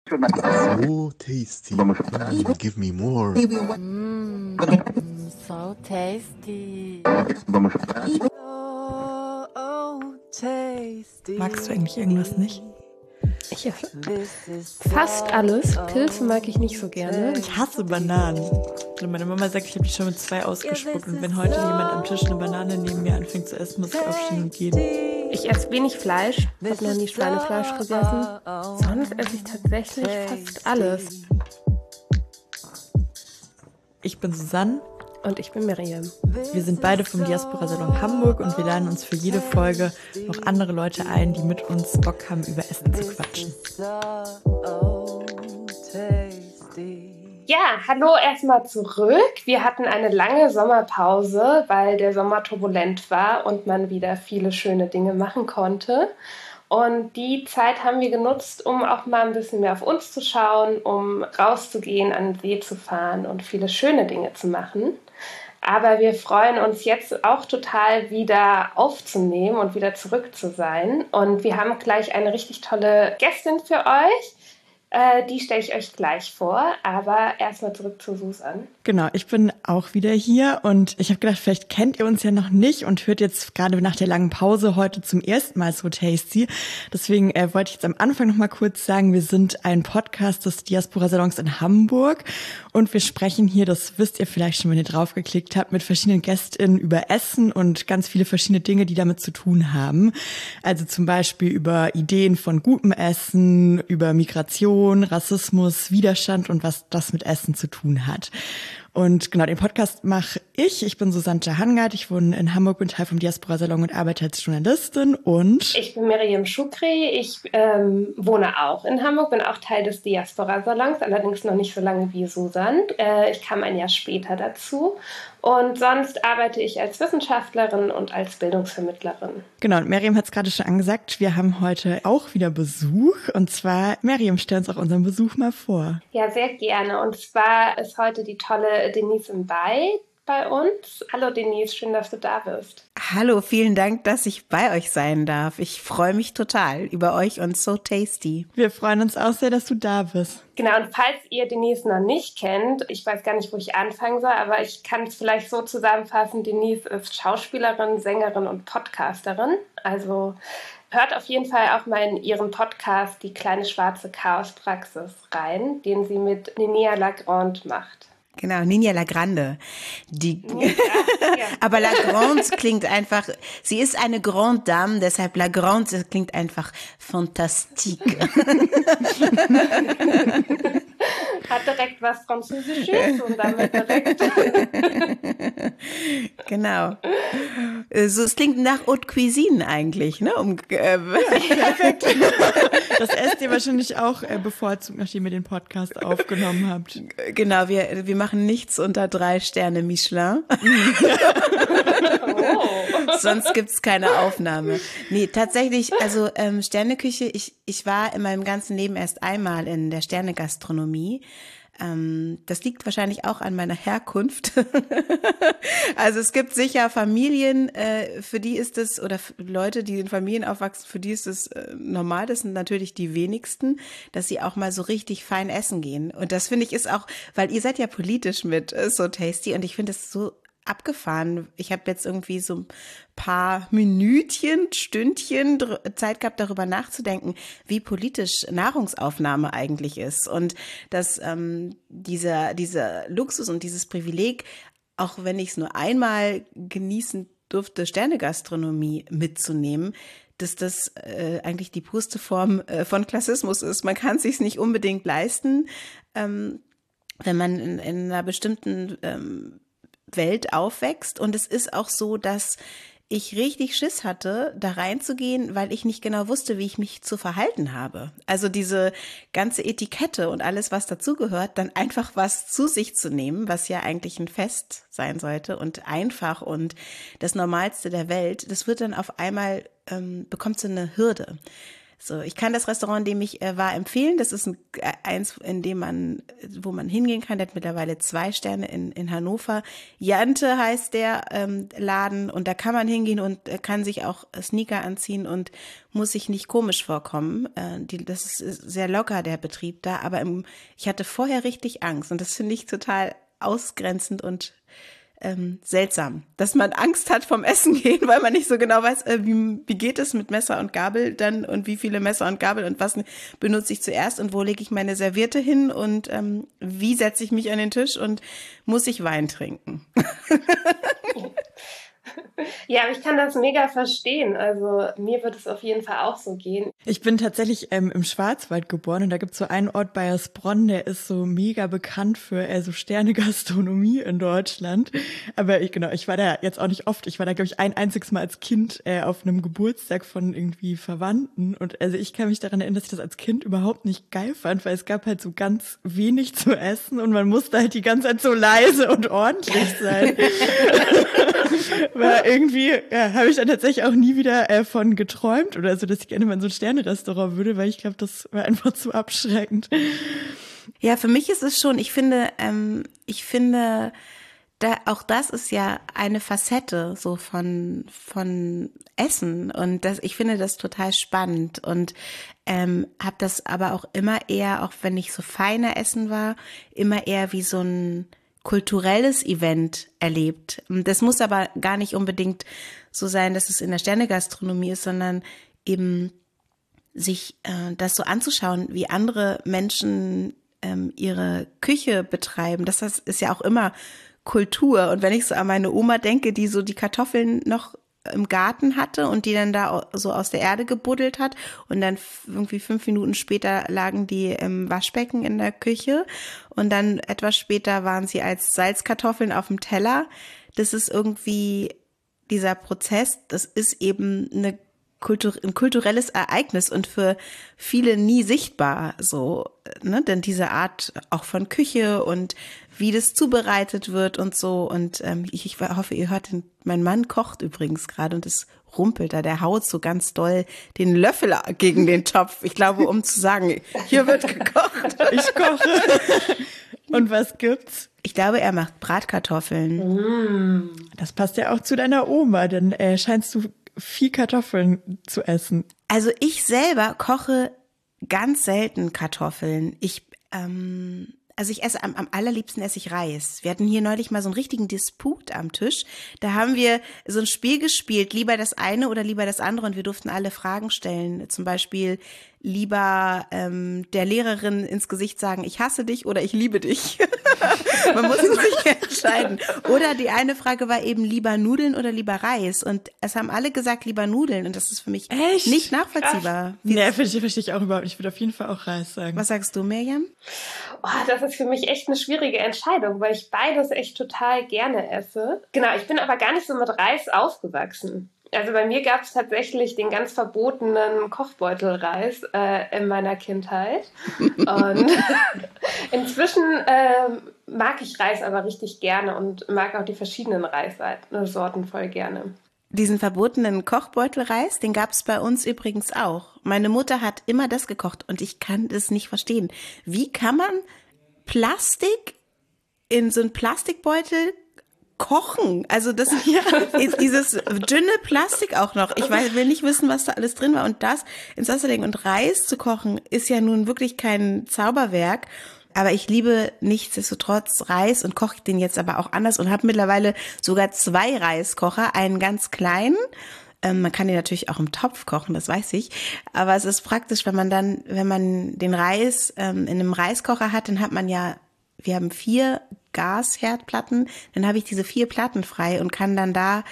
So tasty. Give me more. So tasty. Oh, tasty. Magst du eigentlich irgendwas nicht? Ich esse fast alles. Pilze mag ich nicht so gerne. Ich hasse Bananen. Also meine Mama sagt, ich habe die schon mit 2 ausgespuckt. Und wenn heute jemand am Tisch eine Banane neben mir anfängt zu essen, muss ich aufstehen und gehen. Ich esse wenig Fleisch. Ich habe noch nie Schweinefleisch gegessen. Sonst esse ich tatsächlich fast alles. Ich bin Susanne. Und ich bin Miriam. Wir sind beide vom Diaspora Salon Hamburg und wir laden uns für jede Folge noch andere Leute ein, die mit uns Bock haben, über Essen zu quatschen. Ja, hallo erstmal zurück. Wir hatten eine lange Sommerpause, weil der Sommer turbulent war und man wieder viele schöne Dinge machen konnte. Und die Zeit haben wir genutzt, um auch mal ein bisschen mehr auf uns zu schauen, um rauszugehen, an den See zu fahren und viele schöne Dinge zu machen. Aber wir freuen uns jetzt auch total wieder aufzunehmen und wieder zurück zu sein. Und wir haben gleich eine richtig tolle Gästin für euch. Die stelle ich euch gleich vor, aber erstmal zurück zu Susan. Genau, ich bin auch wieder hier und ich habe gedacht, vielleicht kennt ihr uns ja noch nicht und hört jetzt gerade nach der langen Pause heute zum ersten Mal So Tasty. Deswegen wollte ich jetzt am Anfang noch mal kurz sagen, wir sind ein Podcast des Diaspora Salons in Hamburg und wir sprechen hier, das wisst ihr vielleicht schon, wenn ihr draufgeklickt habt, mit verschiedenen GästInnen über Essen und ganz viele verschiedene Dinge, die damit zu tun haben. Also zum Beispiel über Ideen von gutem Essen, über Migration, Rassismus, Widerstand und was das mit Essen zu tun hat. Und genau, den Podcast mache ich. Ich bin Susanne Jahangard, ich wohne in Hamburg, bin Teil vom Diaspora Salon und arbeite als Journalistin. Und ich bin Miriam Shukri, ich wohne auch in Hamburg, bin auch Teil des Diaspora Salons, allerdings noch nicht so lange wie Susanne. Ich kam ein Jahr später dazu. Und sonst arbeite ich als Wissenschaftlerin und als Bildungsvermittlerin. Genau, und Miriam hat es gerade schon angesagt, wir haben heute auch wieder Besuch. Und zwar, Miriam, stell uns auch unseren Besuch mal vor. Ja, sehr gerne. Und zwar ist heute die tolle Denise Mbay bei uns. Hallo Denise, schön, dass du da bist. Hallo, vielen Dank, dass ich bei euch sein darf. Ich freue mich total über euch und So Tasty. Wir freuen uns auch sehr, dass du da bist. Genau, und falls ihr Denise noch nicht kennt, ich weiß gar nicht, wo ich anfangen soll, aber ich kann es vielleicht so zusammenfassen, Denise ist Schauspielerin, Sängerin und Podcasterin. Also hört auf jeden Fall auch mal in ihren Podcast Die kleine schwarze Chaospraxis rein, den sie mit Nenea Lagrande macht. Genau, Ninja Lagrande. Ja. Aber Lagrande klingt einfach, sie ist eine Grande Dame, deshalb Lagrande klingt einfach fantastique. Hat direkt was Französisches und damit direkt. Genau. So, es klingt nach Haute Cuisine eigentlich, ne? Perfekt. Das esst ihr wahrscheinlich auch bevorzugt, nachdem ihr den Podcast aufgenommen habt. Genau, wir machen nichts unter 3 Sterne Michelin. Oh. Sonst gibt's keine Aufnahme. Nee, tatsächlich, also Sterneküche, ich war in meinem ganzen Leben erst einmal in der Sternegastronomie. Das liegt wahrscheinlich auch an meiner Herkunft. Also es gibt sicher Familien, für die ist es, oder Leute, die in Familien aufwachsen, für die ist es normal. Das sind natürlich die wenigsten, dass sie auch mal so richtig fein essen gehen. Und das finde ich ist auch, weil ihr seid ja politisch mit So Tasty und ich finde es so abgefahren. Ich habe jetzt irgendwie so ein paar Minütchen, Stündchen Zeit gehabt, darüber nachzudenken, wie politisch Nahrungsaufnahme eigentlich ist. Und dass dieser Luxus und dieses Privileg, auch wenn ich es nur einmal genießen durfte, Sternegastronomie mitzunehmen, dass das eigentlich die purste Form von Klassismus ist. Man kann es sich nicht unbedingt leisten, wenn man in einer bestimmten Welt aufwächst. Und es ist auch so, dass ich richtig Schiss hatte, da reinzugehen, weil ich nicht genau wusste, wie ich mich zu verhalten habe. Also diese ganze Etikette und alles, was dazugehört, dann einfach was zu sich zu nehmen, was ja eigentlich ein Fest sein sollte und einfach und das Normalste der Welt, das wird dann auf einmal, bekommt so eine Hürde. So, ich kann das Restaurant, in dem ich war, empfehlen. Das ist eins, wo man hingehen kann. Der hat mittlerweile 2 Sterne in Hannover. Jante heißt der Laden und da kann man hingehen und kann sich auch Sneaker anziehen und muss sich nicht komisch vorkommen. Das ist sehr locker, der Betrieb da, aber ich hatte vorher richtig Angst und das finde ich total ausgrenzend und seltsam, dass man Angst hat vom Essen gehen, weil man nicht so genau weiß, wie geht es mit Messer und Gabel dann und wie viele Messer und Gabel und was benutze ich zuerst und wo lege ich meine Serviette hin und wie setze ich mich an den Tisch und muss ich Wein trinken? Ja, ich kann das mega verstehen. Also mir wird es auf jeden Fall auch so gehen. Ich bin tatsächlich im Schwarzwald geboren und da gibt es so einen Ort, Baiersbronn, der ist so mega bekannt für so Sterne-Gastronomie in Deutschland. Aber ich war da jetzt auch nicht oft. Ich war da, glaube ich, ein einziges Mal als Kind auf einem Geburtstag von irgendwie Verwandten. Und also ich kann mich daran erinnern, dass ich das als Kind überhaupt nicht geil fand, weil es gab halt so ganz wenig zu essen und man musste halt die ganze Zeit so leise und ordentlich sein. War irgendwie, habe ich dann tatsächlich auch nie wieder von geträumt oder so, dass ich gerne mal in so ein Sterne-Restaurant würde, weil ich glaube, das war einfach zu abschreckend. Ja, für mich ist es schon, ich finde, auch das ist ja eine Facette so von Essen und ich finde das total spannend und habe das aber auch immer eher, auch wenn ich so feiner essen war, immer eher wie so ein kulturelles Event erlebt. Das muss aber gar nicht unbedingt so sein, dass es in der Sternegastronomie ist, sondern eben sich das so anzuschauen, wie andere Menschen ihre Küche betreiben. Das ist ja auch immer Kultur. Und wenn ich so an meine Oma denke, die so die Kartoffeln noch im Garten hatte und die dann da so aus der Erde gebuddelt hat und dann irgendwie 5 Minuten später lagen die im Waschbecken in der Küche und dann etwas später waren sie als Salzkartoffeln auf dem Teller. Das ist irgendwie dieser Prozess, das ist eben ein kulturelles Ereignis und für viele nie sichtbar so, ne? Denn diese Art auch von Küche und wie das zubereitet wird und so und ich hoffe, ihr hört, mein Mann kocht übrigens gerade und es rumpelt da, der haut so ganz doll den Löffel gegen den Topf. Ich glaube, um zu sagen, hier wird gekocht. Ich koche. Und was gibt's? Ich glaube, er macht Bratkartoffeln. Das passt ja auch zu deiner Oma, denn scheinst du viel Kartoffeln zu essen. Also ich selber koche ganz selten Kartoffeln. Ich esse am allerliebsten esse ich Reis. Wir hatten hier neulich mal so einen richtigen Disput am Tisch. Da haben wir so ein Spiel gespielt, lieber das eine oder lieber das andere und wir durften alle Fragen stellen. Zum Beispiel lieber der Lehrerin ins Gesicht sagen, ich hasse dich oder ich liebe dich. Man musste sich entscheiden. Oder die eine Frage war eben lieber Nudeln oder lieber Reis. Und es haben alle gesagt, lieber Nudeln. Und das ist für mich nicht nachvollziehbar. Nee, verstehe ich auch überhaupt nicht. Ich würde auf jeden Fall auch Reis sagen. Was sagst du, Mirjam? Oh, das ist für mich echt eine schwierige Entscheidung, weil ich beides echt total gerne esse. Genau, ich bin aber gar nicht so mit Reis aufgewachsen. Also bei mir gab es tatsächlich den ganz verbotenen Kochbeutelreis in meiner Kindheit. Und inzwischen mag ich Reis aber richtig gerne und mag auch die verschiedenen Reissorten voll gerne. Diesen verbotenen Kochbeutelreis, den gab es bei uns übrigens auch. Meine Mutter hat immer das gekocht und ich kann das nicht verstehen. Wie kann man Plastik in so einen Plastikbeutel kochen? Also das ist dieses dünne Plastik auch noch. Ich will nicht wissen, was da alles drin war. Und das ins Wasser legen und Reis zu kochen, ist ja nun wirklich kein Zauberwerk. Aber ich liebe nichtsdestotrotz Reis und koche den jetzt aber auch anders und habe mittlerweile sogar 2 Reiskocher, einen ganz kleinen. Man kann den natürlich auch im Topf kochen, das weiß ich. Aber es ist praktisch, wenn man den Reis in einem Reiskocher hat, dann hat man ja, wir haben 4 Gasherdplatten, dann habe ich diese 4 Platten frei und kann dann da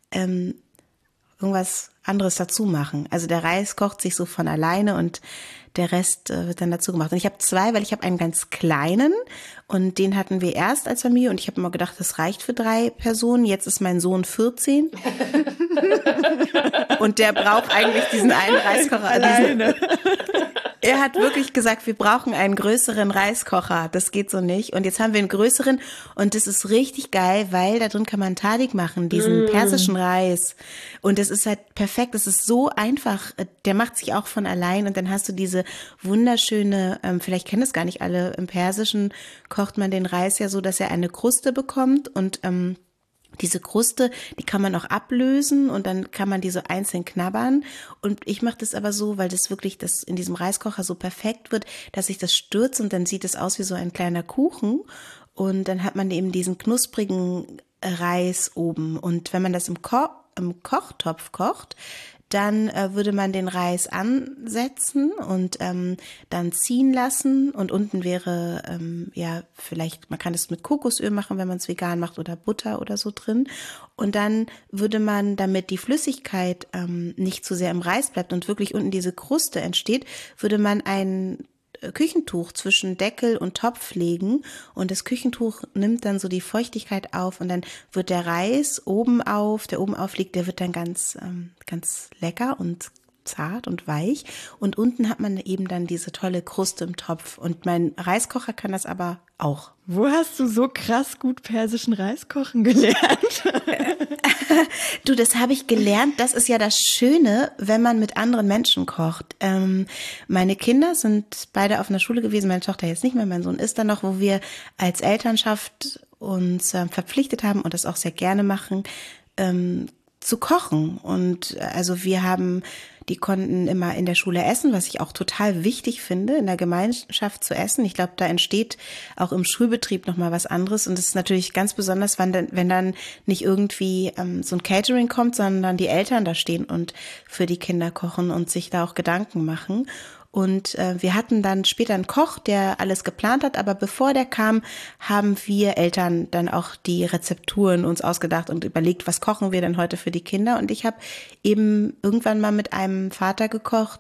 irgendwas anderes dazu machen. Also der Reis kocht sich so von alleine und der Rest wird dann dazu gemacht. Und ich habe 2, weil ich habe einen ganz kleinen und den hatten wir erst als Familie und ich habe immer gedacht, das reicht für 3 Personen. Jetzt ist mein Sohn 14 und der braucht eigentlich diesen einen Reiskocher. Alleine. Er hat wirklich gesagt, wir brauchen einen größeren Reiskocher. Das geht so nicht. Und jetzt haben wir einen größeren und das ist richtig geil, weil da drin kann man Tahdig machen, diesen persischen Reis. Und das ist halt perfekt. Das ist so einfach. Der macht sich auch von allein und dann hast du diese wunderschöne, vielleicht kennen es gar nicht alle, im Persischen kocht man den Reis ja so, dass er eine Kruste bekommt und diese Kruste, die kann man auch ablösen und dann kann man die so einzeln knabbern. Und ich mache das aber so, weil das wirklich das in diesem Reiskocher so perfekt wird, dass ich das stürze und dann sieht es aus wie so ein kleiner Kuchen. Und dann hat man eben diesen knusprigen Reis oben. Und wenn man das im Kochtopf kocht, dann würde man den Reis ansetzen und dann ziehen lassen und unten wäre, vielleicht, man kann es mit Kokosöl machen, wenn man es vegan macht oder Butter oder so drin und dann würde man, damit die Flüssigkeit nicht zu sehr im Reis bleibt und wirklich unten diese Kruste entsteht, würde man ein Küchentuch zwischen Deckel und Topf legen und das Küchentuch nimmt dann so die Feuchtigkeit auf und dann wird der Reis der oben aufliegt, der wird dann ganz lecker und zart und weich und unten hat man eben dann diese tolle Kruste im Topf und mein Reiskocher kann das aber auch. Wo hast du so krass gut persischen Reis kochen gelernt? Du, das habe ich gelernt. Das ist ja das Schöne, wenn man mit anderen Menschen kocht. Meine Kinder sind beide auf einer Schule gewesen, meine Tochter jetzt nicht mehr, mein Sohn ist da noch, wo wir als Elternschaft uns verpflichtet haben und das auch sehr gerne machen, zu kochen. Und also die konnten immer in der Schule essen, was ich auch total wichtig finde, in der Gemeinschaft zu essen. Ich glaube, da entsteht auch im Schulbetrieb nochmal was anderes. Und es ist natürlich ganz besonders, wenn dann nicht irgendwie so ein Catering kommt, sondern die Eltern da stehen und für die Kinder kochen und sich da auch Gedanken machen. Und wir hatten dann später einen Koch, der alles geplant hat, aber bevor der kam, haben wir Eltern dann auch die Rezepturen uns ausgedacht und überlegt, was kochen wir denn heute für die Kinder. Und ich habe eben irgendwann mal mit einem Vater gekocht,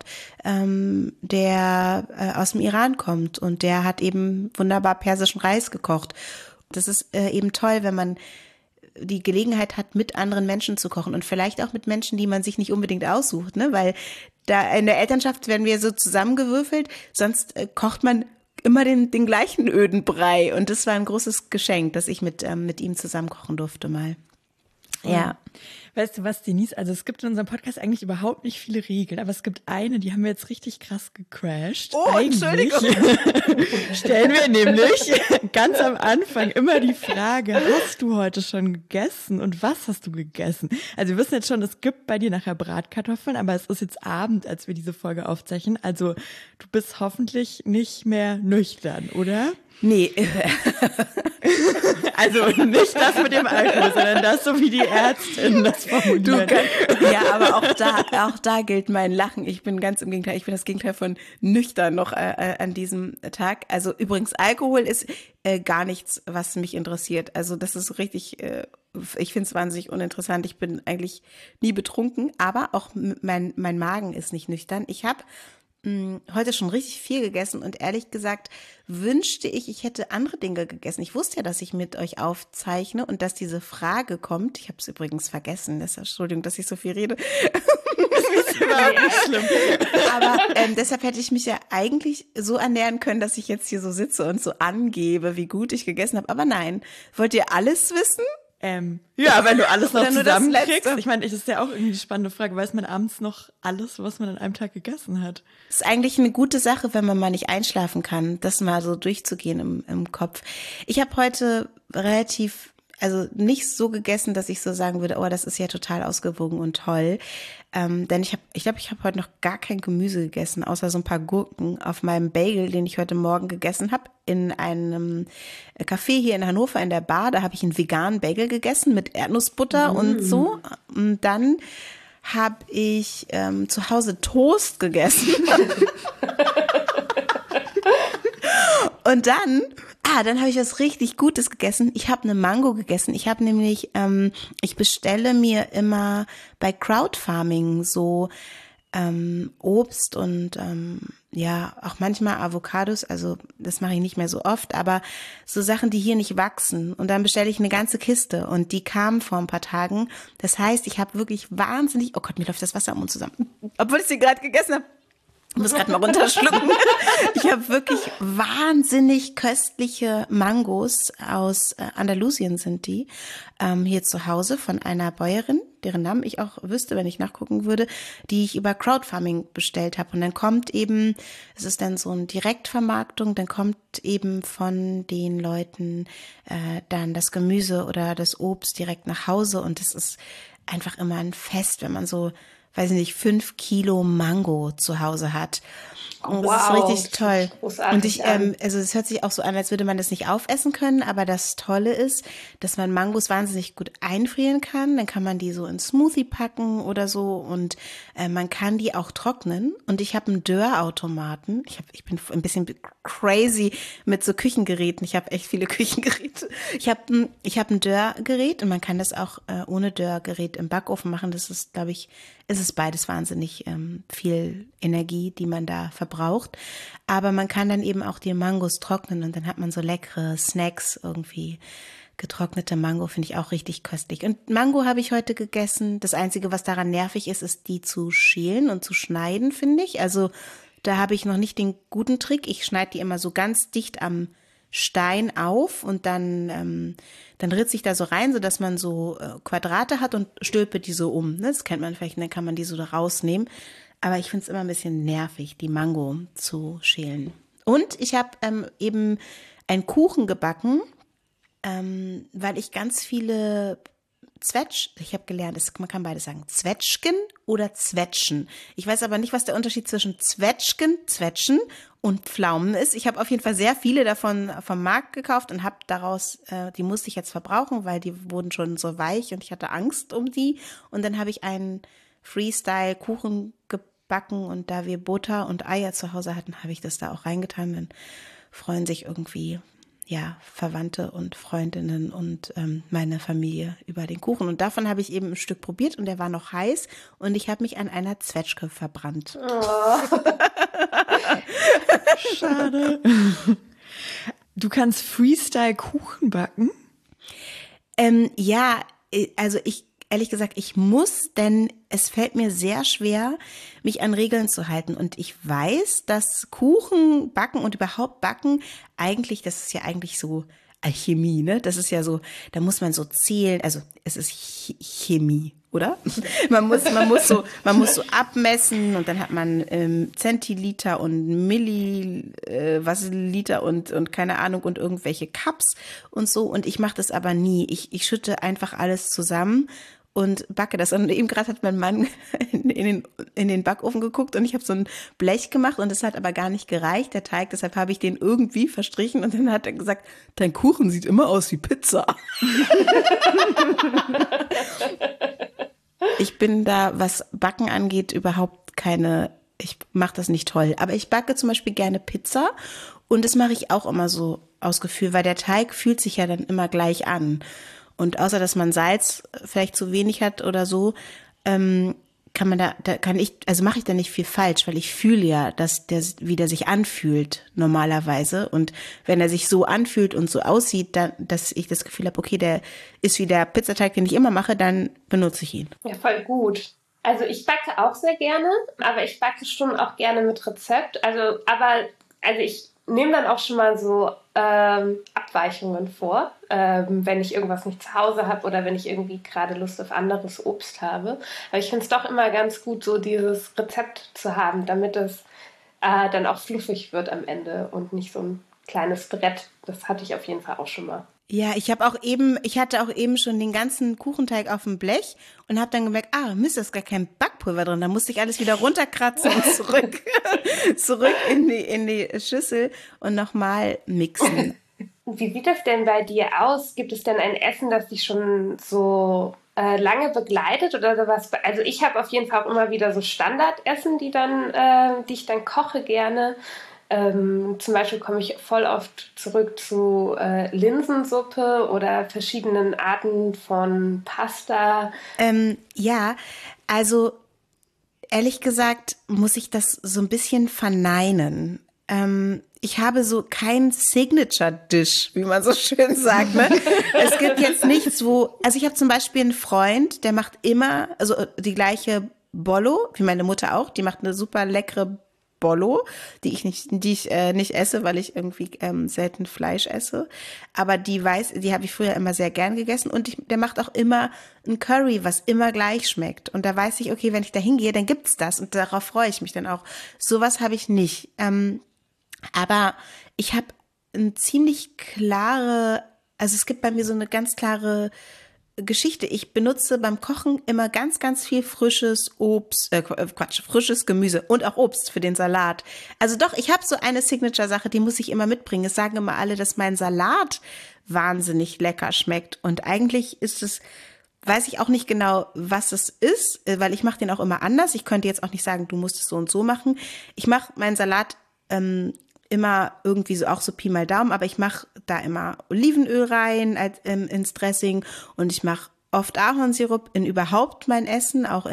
der aus dem Iran kommt und der hat eben wunderbar persischen Reis gekocht. Das ist eben toll, wenn man die Gelegenheit hat, mit anderen Menschen zu kochen und vielleicht auch mit Menschen, die man sich nicht unbedingt aussucht, ne? Weil da in der Elternschaft werden wir so zusammengewürfelt, sonst kocht man immer den gleichen öden Brei und das war ein großes Geschenk, dass ich mit ihm zusammen kochen durfte mal. Ja. Weißt du was, Denise? Also es gibt in unserem Podcast eigentlich überhaupt nicht viele Regeln, aber es gibt eine, die haben wir jetzt richtig krass gecrashed. Oh, eigentlich, Entschuldigung. Stellen wir nämlich ganz am Anfang immer die Frage, hast du heute schon gegessen und was hast du gegessen? Also wir wissen jetzt schon, es gibt bei dir nachher Bratkartoffeln, aber es ist jetzt Abend, als wir diese Folge aufzeichnen. Also du bist hoffentlich nicht mehr nüchtern, oder? Nee. Also nicht das mit dem Alkohol, sondern das, so wie die Ärztin das formuliert. Ja, aber auch da gilt mein Lachen. Ich bin ganz im Gegenteil. Ich bin das Gegenteil von nüchtern noch an diesem Tag. Also übrigens, Alkohol ist gar nichts, was mich interessiert. Also das ist richtig, ich finde es wahnsinnig uninteressant. Ich bin eigentlich nie betrunken, aber auch mein Magen ist nicht nüchtern. Ich habe heute schon richtig viel gegessen und ehrlich gesagt wünschte ich hätte andere Dinge gegessen. Ich wusste ja, dass ich mit euch aufzeichne und dass diese Frage kommt. Ich habe es übrigens vergessen. Entschuldigung, dass ich so viel rede. Das ist überhaupt nicht schlimm. Aber deshalb hätte ich mich ja eigentlich so ernähren können, dass ich jetzt hier so sitze und so angebe, wie gut ich gegessen habe. Aber nein. Wollt ihr alles wissen? Ja, wenn du alles noch zusammenkriegst. Das ich meine, das ist ja auch irgendwie die spannende Frage. Weiß man abends noch alles, was man an einem Tag gegessen hat? Das ist eigentlich eine gute Sache, wenn man mal nicht einschlafen kann, das mal so durchzugehen im Kopf. Ich habe heute nicht so gegessen, dass ich so sagen würde, oh, das ist ja total ausgewogen und toll. Denn ich glaube, ich habe heute noch gar kein Gemüse gegessen, außer so ein paar Gurken auf meinem Bagel, den ich heute Morgen gegessen habe, in einem Café hier in Hannover in der Bar. Da habe ich einen veganen Bagel gegessen mit Erdnussbutter und so. Und dann habe ich zu Hause Toast gegessen. Und dann habe ich was richtig Gutes gegessen. Ich habe eine Mango gegessen. Ich habe nämlich, ich bestelle mir immer bei Crowdfarming so Obst und auch manchmal Avocados. Also das mache ich nicht mehr so oft, aber so Sachen, die hier nicht wachsen. Und dann bestelle ich eine ganze Kiste und die kamen vor ein paar Tagen. Das heißt, ich habe wirklich oh Gott, mir läuft das Wasser am Mund zusammen. Obwohl ich sie gerade gegessen habe. Ich muss gerade mal runterschlucken. Ich habe wirklich wahnsinnig köstliche Mangos aus Andalusien sind die, hier zu Hause von einer Bäuerin, deren Namen ich auch wüsste, wenn ich nachgucken würde, die ich über Crowdfarming bestellt habe. Und dann kommt eben, es ist dann so eine Direktvermarktung, dann kommt eben von den Leuten dann das Gemüse oder das Obst direkt nach Hause. Und es ist einfach immer ein Fest, wenn man so, weiß ich nicht, 5 Kilo Mango zu Hause hat. Und das ist richtig toll. Und also es hört sich auch so an, als würde man das nicht aufessen können, aber das Tolle ist, dass man Mangos wahnsinnig gut einfrieren kann. Dann kann man die so in Smoothie packen oder so und man kann die auch trocknen. Und ich habe einen Dörrautomaten. Ich bin ein bisschen crazy mit so Küchengeräten. Ich habe echt viele Küchengeräte. Ich habe ein Dörrgerät und man kann das auch ohne Dörrgerät im Backofen machen. Das ist, glaube ich, es ist beides wahnsinnig viel Energie, die man da verbraucht. Aber man kann dann eben auch die Mangos trocknen und dann hat man so leckere Snacks irgendwie. Getrocknete Mango finde ich auch richtig köstlich. Und Mango habe ich heute gegessen. Das Einzige, was daran nervig ist, ist die zu schälen und zu schneiden, finde ich. Also da habe ich noch nicht den guten Trick. Ich schneide die immer so ganz dicht am Stein auf und dann ritze ich da so rein, sodass man so Quadrate hat und stülpe die so um. Das kennt man vielleicht, und dann kann man die so da rausnehmen. Aber ich finde es immer ein bisschen nervig, die Mango zu schälen. Und ich habe eben einen Kuchen gebacken, weil ich ganz viele ich habe gelernt, man kann beides sagen, Zwetschgen oder Zwetschen. Ich weiß aber nicht, was der Unterschied zwischen Zwetschen und Pflaumen ist. Ich habe auf jeden Fall sehr viele davon vom Markt gekauft und habe daraus, die musste ich jetzt verbrauchen, weil die wurden schon so weich und ich hatte Angst um die. Und dann habe ich einen Freestyle-Kuchen gebacken und da wir Butter und Eier zu Hause hatten, habe ich das da auch reingetan. Dann freuen sich irgendwie Verwandte und Freundinnen und meine Familie über den Kuchen. Und davon habe ich eben ein Stück probiert und der war noch heiß und ich habe mich an einer Zwetschge verbrannt. Oh. Schade. Du kannst Freestyle-Kuchen backen? Ja, also ehrlich gesagt, ich muss, denn es fällt mir sehr schwer, mich an Regeln zu halten. Und ich weiß, dass Kuchen backen und überhaupt backen eigentlich, das ist ja eigentlich so Alchemie, ne? Das ist ja so, da muss man so zählen, also es ist Chemie, oder? Man muss so abmessen und dann hat man Zentiliter und Wasserliter und keine Ahnung und irgendwelche Cups und so. Und ich mache das aber nie. Ich schütte einfach alles zusammen und backe das. Und eben gerade hat mein Mann in den Backofen geguckt und ich habe so ein Blech gemacht und das hat aber gar nicht gereicht, der Teig. Deshalb habe ich den irgendwie verstrichen und dann hat er gesagt, dein Kuchen sieht immer aus wie Pizza. Ich bin da, was Backen angeht, überhaupt ich mache das nicht toll. Aber ich backe zum Beispiel gerne Pizza und das mache ich auch immer so aus Gefühl, weil der Teig fühlt sich ja dann immer gleich an. Und außer, dass man Salz vielleicht zu wenig hat oder so, mache ich da nicht viel falsch, weil ich fühle ja, dass wie der sich anfühlt normalerweise. Und wenn er sich so anfühlt und so aussieht, dass ich das Gefühl habe, okay, der ist wie der Pizzateig, den ich immer mache, dann benutze ich ihn. Ja, voll gut. Also ich backe auch sehr gerne, aber ich backe schon auch gerne mit Rezept. Also ich nehme dann auch schon mal so Abweichungen vor, wenn ich irgendwas nicht zu Hause habe oder wenn ich irgendwie gerade Lust auf anderes Obst habe. Aber ich finde es doch immer ganz gut, so dieses Rezept zu haben, damit es dann auch fluffig wird am Ende und nicht so ein kleines Brett. Das hatte ich auf jeden Fall auch schon mal. Ja, ich hatte auch eben schon den ganzen Kuchenteig auf dem Blech und habe dann gemerkt, Mist, da ist gar kein Backpulver drin. Da musste ich alles wieder runterkratzen und zurück in die Schüssel und nochmal mixen. Wie sieht das denn bei dir aus? Gibt es denn ein Essen, das dich schon so lange begleitet oder sowas? Also ich habe auf jeden Fall auch immer wieder so Standardessen, die ich dann koche gerne. Zum Beispiel komme ich voll oft zurück zu Linsensuppe oder verschiedenen Arten von Pasta. Ja, also ehrlich gesagt muss ich das so ein bisschen verneinen. Ich habe so kein Signature-Dish, wie man so schön sagt. Ne? Es gibt jetzt nichts, also ich habe zum Beispiel einen Freund, der macht immer, also die gleiche Bollo, wie meine Mutter auch, die macht eine super leckere Bollo, die ich nicht esse, weil ich irgendwie selten Fleisch esse. Aber die habe ich früher immer sehr gern gegessen und der macht auch immer ein Curry, was immer gleich schmeckt. Und da weiß ich, okay, wenn ich da hingehe, dann gibt's das und darauf freue ich mich dann auch. Sowas habe ich nicht. Aber ich habe es gibt bei mir so eine ganz klare Geschichte. Ich benutze beim Kochen immer ganz, ganz viel frisches Gemüse und auch Obst für den Salat. Also doch, ich habe so eine Signature-Sache, die muss ich immer mitbringen. Es sagen immer alle, dass mein Salat wahnsinnig lecker schmeckt. Und eigentlich weiß ich auch nicht genau, was es ist, weil ich mache den auch immer anders. Ich könnte jetzt auch nicht sagen, du musst es so und so machen. Ich mache meinen Salat immer irgendwie so, auch so Pi mal Daumen, aber ich mache da immer Olivenöl rein ins Dressing und ich mache oft Ahornsirup in überhaupt mein Essen, auch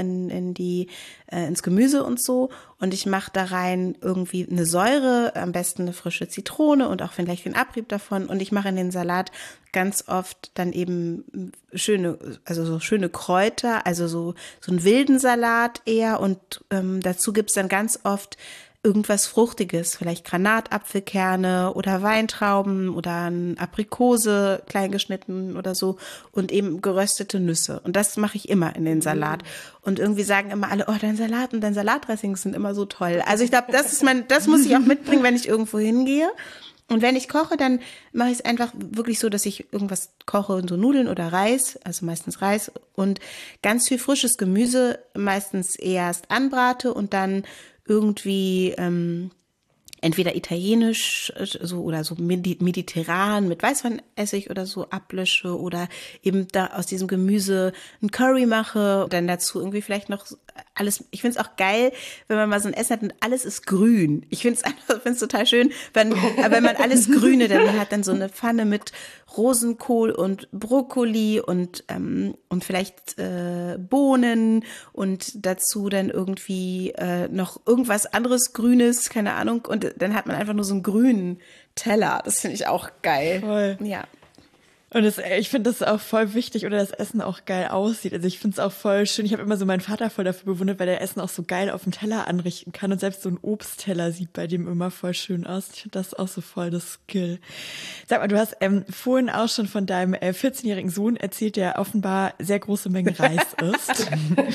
ins Gemüse und so. Und ich mache da rein irgendwie eine Säure, am besten eine frische Zitrone und auch vielleicht den Abrieb davon. Und ich mache in den Salat ganz oft dann eben schöne Kräuter, also so einen wilden Salat eher. Und dazu gibt's dann ganz oft irgendwas Fruchtiges, vielleicht Granatapfelkerne oder Weintrauben oder eine Aprikose klein geschnitten oder so und eben geröstete Nüsse. Und das mache ich immer in den Salat. Und irgendwie sagen immer alle, oh, dein Salat und dein Salatdressing sind immer so toll. Also ich glaube, das muss ich auch mitbringen, wenn ich irgendwo hingehe. Und wenn ich koche, dann mache ich es einfach wirklich so, dass ich irgendwas koche, so Nudeln oder Reis, also meistens Reis und ganz viel frisches Gemüse, meistens erst anbrate und dann irgendwie entweder italienisch so oder so mediterran mit Weißweinessig oder so ablösche oder eben da aus diesem Gemüse ein Curry mache und dann dazu irgendwie vielleicht noch alles. Ich finde es auch geil, wenn man mal so ein Essen hat und alles ist grün. Ich finde es total schön, wenn man alles Grüne dann hat, dann so eine Pfanne mit Rosenkohl und Brokkoli und vielleicht Bohnen und dazu dann irgendwie noch irgendwas anderes Grünes, keine Ahnung. Und dann hat man einfach nur so einen grünen Teller. Das finde ich auch geil. Voll. Ja. Und ich finde das auch voll wichtig, oder das Essen auch geil aussieht. Also ich finde es auch voll schön. Ich habe immer so meinen Vater voll dafür bewundert, weil der Essen auch so geil auf dem Teller anrichten kann. Und selbst so ein Obstteller sieht bei dem immer voll schön aus. Ich finde das auch so voll das Skill. Sag mal, du hast vorhin auch schon von deinem 14-jährigen Sohn erzählt, der offenbar sehr große Mengen Reis isst.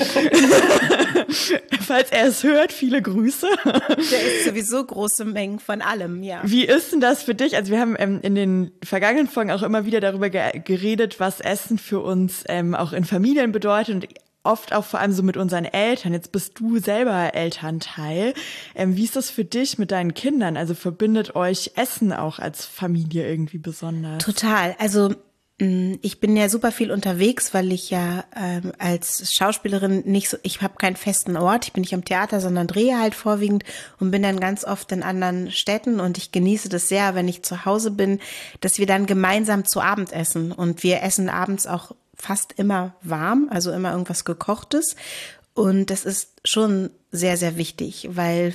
Falls er es hört, viele Grüße. Der isst sowieso große Mengen von allem, ja. Wie ist denn das für dich? Also wir haben in den vergangenen Folgen auch immer wieder darüber geredet, was Essen für uns auch in Familien bedeutet und oft auch vor allem so mit unseren Eltern. Jetzt bist du selber Elternteil. Wie ist das für dich mit deinen Kindern? Also verbindet euch Essen auch als Familie irgendwie besonders? Total. Also ich bin ja super viel unterwegs, weil ich ja als Schauspielerin ich habe keinen festen Ort, ich bin nicht am Theater, sondern drehe halt vorwiegend und bin dann ganz oft in anderen Städten und ich genieße das sehr, wenn ich zu Hause bin, dass wir dann gemeinsam zu Abend essen und wir essen abends auch fast immer warm, also immer irgendwas Gekochtes und das ist schon sehr, sehr wichtig, weil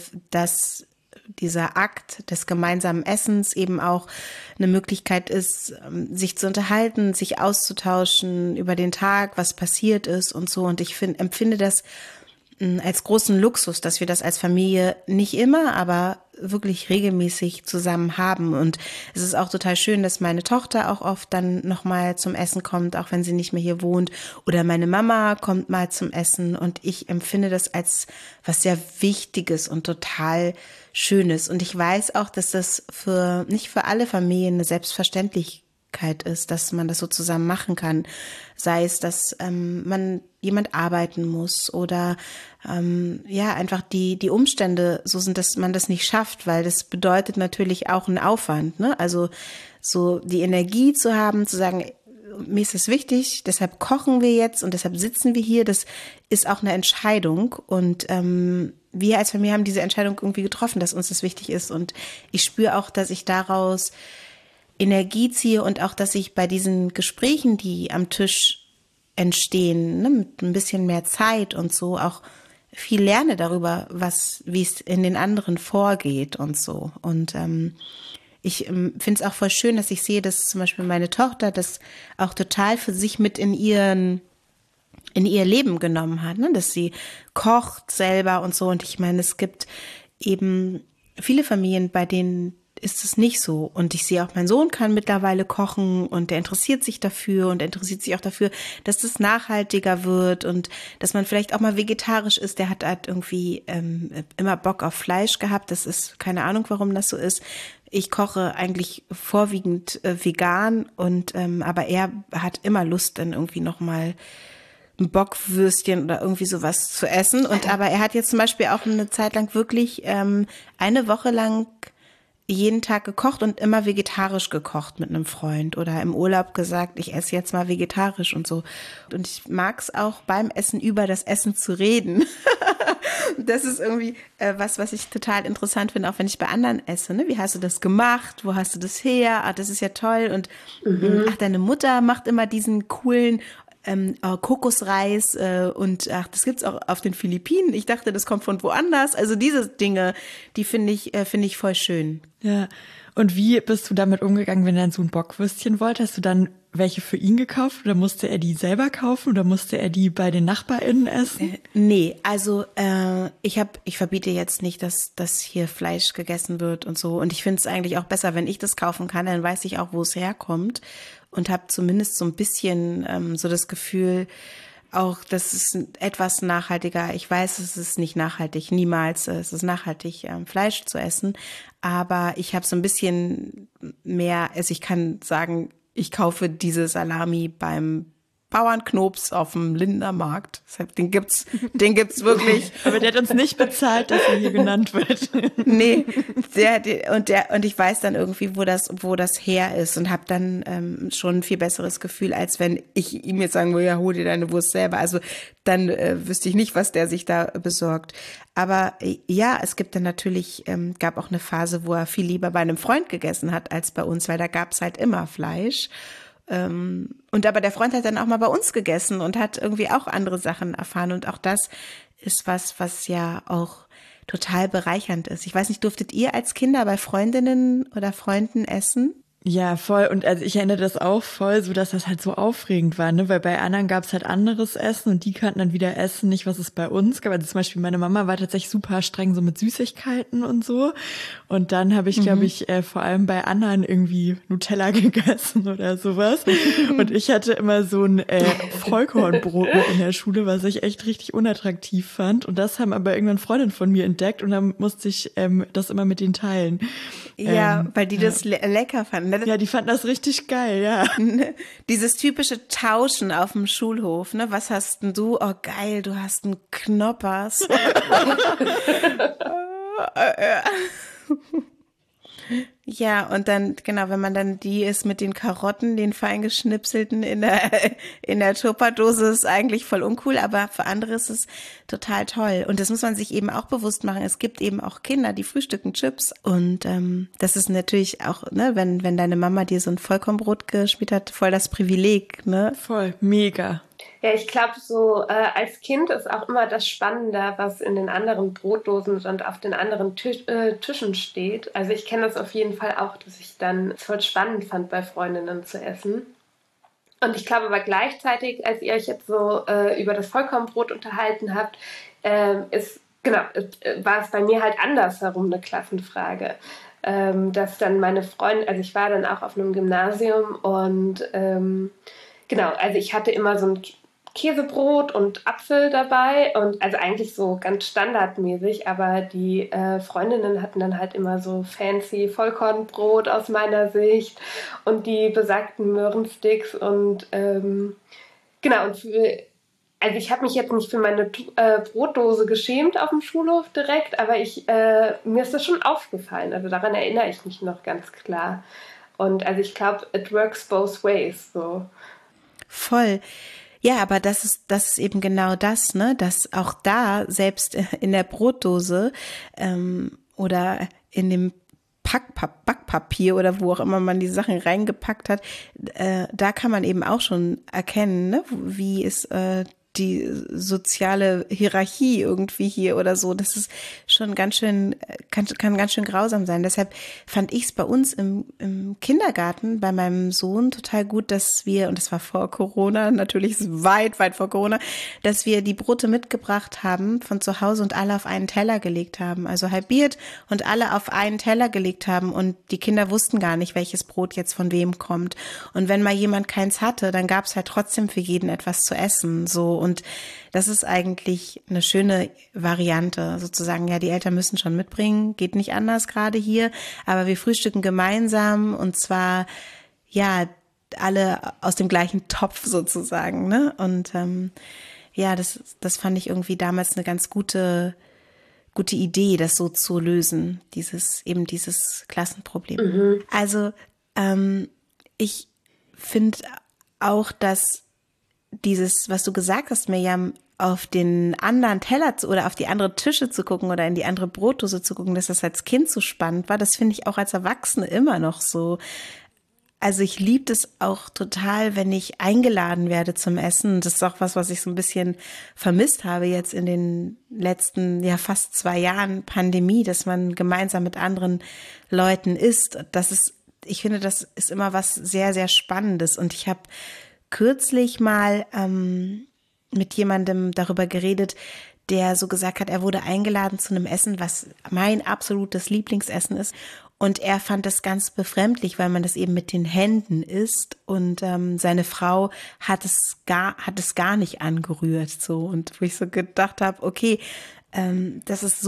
dieser Akt des gemeinsamen Essens eben auch eine Möglichkeit ist, sich zu unterhalten, sich auszutauschen über den Tag, was passiert ist und so. Und ich empfinde das als großen Luxus, dass wir das als Familie nicht immer, aber wirklich regelmäßig zusammen haben. Und es ist auch total schön, dass meine Tochter auch oft dann nochmal zum Essen kommt, auch wenn sie nicht mehr hier wohnt. Oder meine Mama kommt mal zum Essen. Und ich empfinde das als was sehr Wichtiges und total Schönes. Und ich weiß auch, dass das nicht für alle Familien eine Selbstverständlichkeit ist, dass man das so zusammen machen kann. Sei es, dass jemand arbeiten muss oder einfach die Umstände so sind, dass man das nicht schafft, weil das bedeutet natürlich auch einen Aufwand, ne? Also so die Energie zu haben, zu sagen, mir ist es wichtig, deshalb kochen wir jetzt und deshalb sitzen wir hier, das ist auch eine Entscheidung und wir als Familie haben diese Entscheidung irgendwie getroffen, dass uns das wichtig ist und ich spüre auch, dass ich daraus Energie ziehe und auch, dass ich bei diesen Gesprächen, die am Tisch entstehen, ne, mit ein bisschen mehr Zeit und so, auch viel lerne darüber, wie es in den anderen vorgeht und so. Und ich finde es auch voll schön, dass ich sehe, dass zum Beispiel meine Tochter das auch total für sich mit in ihr Leben genommen hat, ne? Dass sie kocht selber und so. Und ich meine, eben viele Familien, bei denen ist es nicht so. Und ich sehe auch, mein Sohn kann mittlerweile kochen und der interessiert sich dafür und interessiert sich auch dafür, dass das nachhaltiger wird und dass man vielleicht auch mal vegetarisch ist. Der hat halt irgendwie immer Bock auf Fleisch gehabt. Das ist keine Ahnung, warum das so ist. Ich koche eigentlich vorwiegend vegan und aber er hat immer Lust, dann irgendwie nochmal ein Bockwürstchen oder irgendwie sowas zu essen. Aber er hat jetzt zum Beispiel auch eine Zeit lang wirklich eine Woche lang jeden Tag gekocht und immer vegetarisch gekocht mit einem Freund oder im Urlaub gesagt, ich esse jetzt mal vegetarisch und so. Und ich mag es auch beim Essen über das Essen zu reden. Das ist irgendwie was ich total interessant finde, auch wenn ich bei anderen esse. Ne? Wie hast du das gemacht? Wo hast du das her? Ah, das ist ja toll. Und ach, deine Mutter macht immer diesen coolen Kokosreis und ach, das gibt's auch auf den Philippinen. Ich dachte, das kommt von woanders. Also diese Dinge, die finde ich voll schön. Ja. Und wie bist du damit umgegangen, wenn dein Sohn Bockwürstchen wollte? Hast du dann welche für ihn gekauft oder musste er die selber kaufen oder musste er die bei den NachbarInnen essen? Nee, also ich verbiete jetzt nicht, dass hier Fleisch gegessen wird und so. Und ich finde es eigentlich auch besser, wenn ich das kaufen kann, dann weiß ich auch, wo es herkommt und habe zumindest so ein bisschen so das Gefühl, auch das ist etwas nachhaltiger. Ich weiß, es ist nicht nachhaltig, niemals. Es ist nachhaltig, Fleisch zu essen. Aber ich habe so ein bisschen mehr, also ich kann sagen, ich kaufe diese Salami beim Bauernknops auf dem Lindener Markt. Den gibt's wirklich. Aber der hat uns nicht bezahlt, dass er hier genannt wird. Nee, und ich weiß dann irgendwie, wo das her ist und habe dann schon ein viel besseres Gefühl, als wenn ich ihm jetzt sagen würde, ja, hol dir deine Wurst selber. Also dann wüsste ich nicht, was der sich da besorgt. Aber ja, es gibt dann natürlich, gab auch eine Phase, wo er viel lieber bei einem Freund gegessen hat als bei uns, weil da gab's halt immer Fleisch. Und aber der Freund hat dann auch mal bei uns gegessen und hat irgendwie auch andere Sachen erfahren. Und auch das ist was ja auch total bereichernd ist. Ich weiß nicht, durftet ihr als Kinder bei Freundinnen oder Freunden essen? Ja, voll. Und also ich erinnere das auch voll, so dass das halt so aufregend war, ne? Weil bei anderen gab es halt anderes Essen und die kannten dann wieder essen, nicht was es bei uns gab. Also zum Beispiel meine Mama war tatsächlich super streng so mit Süßigkeiten und so. Und dann habe ich, glaube ich, vor allem bei anderen irgendwie Nutella gegessen oder sowas. Und ich hatte immer so ein Vollkornbrot mit in der Schule, was ich echt richtig unattraktiv fand. Und das haben aber irgendwann Freundinnen von mir entdeckt und dann musste ich das immer mit denen teilen. Ja, weil die das lecker fanden. Ja, die fanden das richtig geil, ja. Dieses typische Tauschen auf dem Schulhof, ne? Was hast denn du? Oh, geil, du hast einen Knoppers. Ja, und dann, genau, wenn man dann die ist mit den Karotten, den fein geschnipselten in der Tupperdose, ist eigentlich voll uncool, aber für andere ist es total toll. Und das muss man sich eben auch bewusst machen. Es gibt eben auch Kinder, die frühstücken Chips. Und das ist natürlich auch, ne, wenn deine Mama dir so ein Vollkornbrot geschmiert hat, voll das Privileg, ne? Voll, mega. Ja, ich glaube, so als Kind ist auch immer das Spannende, was in den anderen Brotdosen und auf den anderen Tischen steht. Also ich kenne das auf jeden Fall auch, dass ich dann voll spannend fand, bei Freundinnen zu essen. Und ich glaube aber gleichzeitig, als ihr euch jetzt so über das Vollkornbrot unterhalten habt, war es bei mir halt andersherum eine Klassenfrage. Dass dann meine Freundin, also ich war dann auch auf einem Gymnasium und also ich hatte immer so ein Käsebrot und Apfel dabei und also eigentlich so ganz standardmäßig, aber die Freundinnen hatten dann halt immer so fancy Vollkornbrot aus meiner Sicht und die besagten Möhrensticks und also ich habe mich jetzt nicht für meine Brotdose geschämt auf dem Schulhof direkt, aber mir ist das schon aufgefallen, also daran erinnere ich mich noch ganz klar und also ich glaube, it works both ways, so. Voll. Ja, aber das ist eben genau das, ne, dass auch da selbst in der Brotdose oder in dem Backpapier oder wo auch immer man die Sachen reingepackt hat, da kann man eben auch schon erkennen, ne, wie ist die soziale Hierarchie irgendwie hier oder so. Das ist schon ganz schön, kann ganz schön grausam sein. Deshalb fand ich es bei uns im Kindergarten bei meinem Sohn total gut, dass wir, und das war vor Corona, natürlich weit, weit vor Corona, dass wir die Brote mitgebracht haben von zu Hause und alle auf einen Teller gelegt haben. Also halbiert und alle auf einen Teller gelegt haben und die Kinder wussten gar nicht, welches Brot jetzt von wem kommt. Und wenn mal jemand keins hatte, dann gab es halt trotzdem für jeden etwas zu essen, so. Und das ist eigentlich eine schöne Variante, sozusagen, ja, die Eltern müssen schon mitbringen, geht nicht anders gerade hier, aber wir frühstücken gemeinsam und zwar, ja, alle aus dem gleichen Topf sozusagen, ne? Und ja, das fand ich irgendwie damals eine ganz gute Idee, das so zu lösen, dieses Klassenproblem. Mhm. Also ich finde auch, dass dieses, was du gesagt hast, Mirjam, auf den anderen Teller oder auf die andere Tische zu gucken oder in die andere Brotdose zu gucken, dass das als Kind so spannend war, das finde ich auch als Erwachsene immer noch so. Also ich liebe das auch total, wenn ich eingeladen werde zum Essen. Das ist auch was ich so ein bisschen vermisst habe jetzt in den letzten, ja, fast 2 Jahren Pandemie, dass man gemeinsam mit anderen Leuten isst. Ich finde, das ist immer was sehr, sehr Spannendes. Und ich habe kürzlich mal mit jemandem darüber geredet, der so gesagt hat, er wurde eingeladen zu einem Essen, was mein absolutes Lieblingsessen ist. Und er fand das ganz befremdlich, weil man das eben mit den Händen isst. Und seine Frau hat es gar nicht angerührt. So. Und wo ich so gedacht habe, okay, das ist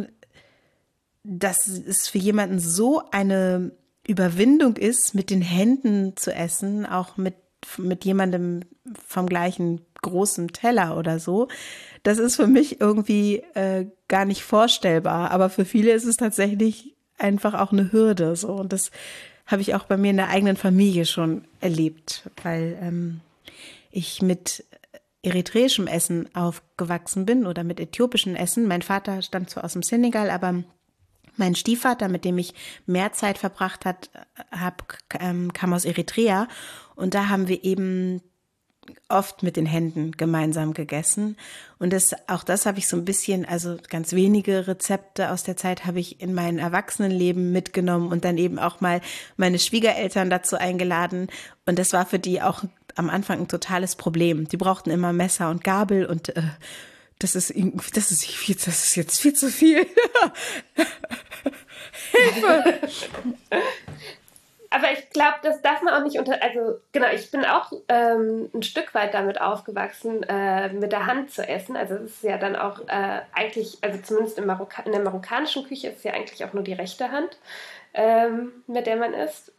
für jemanden so eine Überwindung ist, mit den Händen zu essen, auch mit jemandem vom gleichen großen Teller oder so. Das ist für mich irgendwie gar nicht vorstellbar. Aber für viele ist es tatsächlich einfach auch eine Hürde. So. Und das habe ich auch bei mir in der eigenen Familie schon erlebt, weil ich mit eritreischem Essen aufgewachsen bin oder mit äthiopischem Essen. Mein Vater stammt zwar aus dem Senegal, aber mein Stiefvater, mit dem ich mehr Zeit verbracht kam aus Eritrea. Und da haben wir eben oft mit den Händen gemeinsam gegessen. Und auch das habe ich so ein bisschen, also ganz wenige Rezepte aus der Zeit habe ich in mein Erwachsenenleben mitgenommen und dann eben auch mal meine Schwiegereltern dazu eingeladen. Und das war für die auch am Anfang ein totales Problem. Die brauchten immer Messer und Gabel und das ist jetzt viel zu viel. Hilfe! Aber ich glaube, das darf man auch nicht also genau, ich bin auch ein Stück weit damit aufgewachsen, mit der Hand zu essen. Also es ist ja dann auch eigentlich, also zumindest in der marokkanischen Küche ist es ja eigentlich auch nur die rechte Hand, mit der man isst.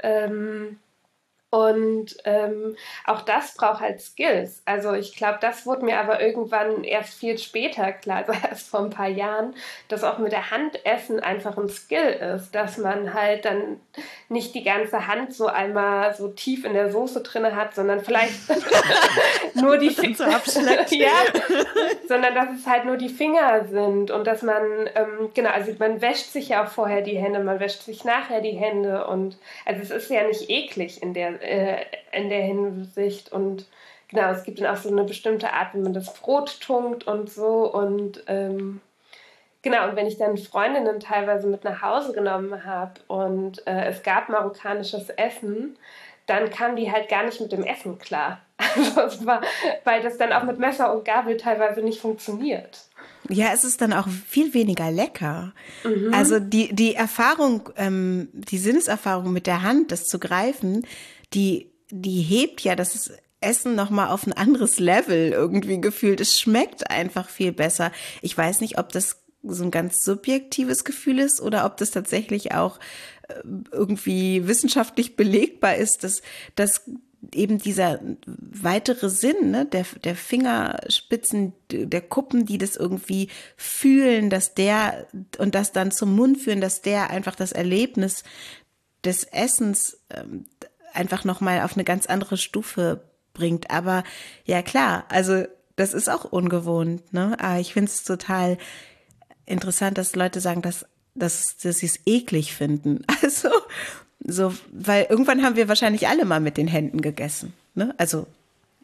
Und auch das braucht halt Skills. Also ich glaube, das wurde mir aber irgendwann erst viel später klar, also erst vor ein paar Jahren, dass auch mit der Hand Essen einfach ein Skill ist, dass man halt dann nicht die ganze Hand so einmal so tief in der Soße drin hat, sondern vielleicht nur die Finger, ja, sondern dass es halt nur die Finger sind und dass man, genau, also man wäscht sich ja auch vorher die Hände, man wäscht sich nachher die Hände und also es ist ja nicht eklig in der Hinsicht und genau, es gibt dann auch so eine bestimmte Art, wie man das Brot tunkt und so und genau, und wenn ich dann Freundinnen teilweise mit nach Hause genommen habe und es gab marokkanisches Essen, dann kamen die halt gar nicht mit dem Essen klar. Also weil das dann auch mit Messer und Gabel teilweise nicht funktioniert. Ja, es ist dann auch viel weniger lecker. Mhm. Also die Erfahrung, die Sinneserfahrung mit der Hand, das zu greifen, die hebt ja das Essen nochmal auf ein anderes Level irgendwie gefühlt. Es schmeckt einfach viel besser. Ich weiß nicht, ob das so ein ganz subjektives Gefühl ist oder ob das tatsächlich auch irgendwie wissenschaftlich belegbar ist, dass eben dieser weitere Sinn, ne, der Fingerspitzen, der Kuppen, die das irgendwie fühlen, und das dann zum Mund führen, dass der einfach das Erlebnis des Essens einfach nochmal auf eine ganz andere Stufe bringt. Aber ja klar, also das ist auch ungewohnt, ne? Aber ich finde es total interessant, dass Leute sagen, dass sie es eklig finden. Also so, weil irgendwann haben wir wahrscheinlich alle mal mit den Händen gegessen, ne? Also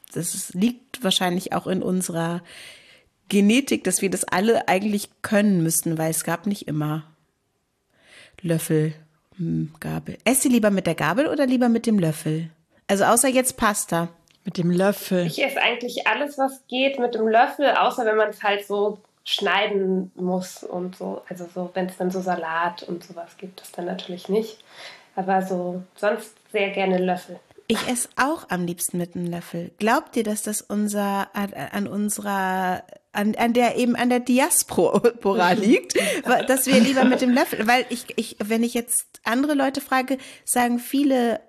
liegt wahrscheinlich auch in unserer Genetik, dass wir das alle eigentlich können müssten, weil es gab nicht immer Löffel, Gabel. Esst ihr lieber mit der Gabel oder lieber mit dem Löffel? Also außer jetzt Pasta. Mit dem Löffel. Ich esse eigentlich alles, was geht, mit dem Löffel, außer wenn man es halt so schneiden muss und so. Also so, wenn es dann so Salat und sowas gibt, das dann natürlich nicht. Aber so sonst sehr gerne Löffel. Ich esse auch am liebsten mit einem Löffel. Glaubt ihr, dass das an der Diaspora liegt, dass wir lieber mit dem Löffel, weil wenn ich jetzt andere Leute frage, sagen viele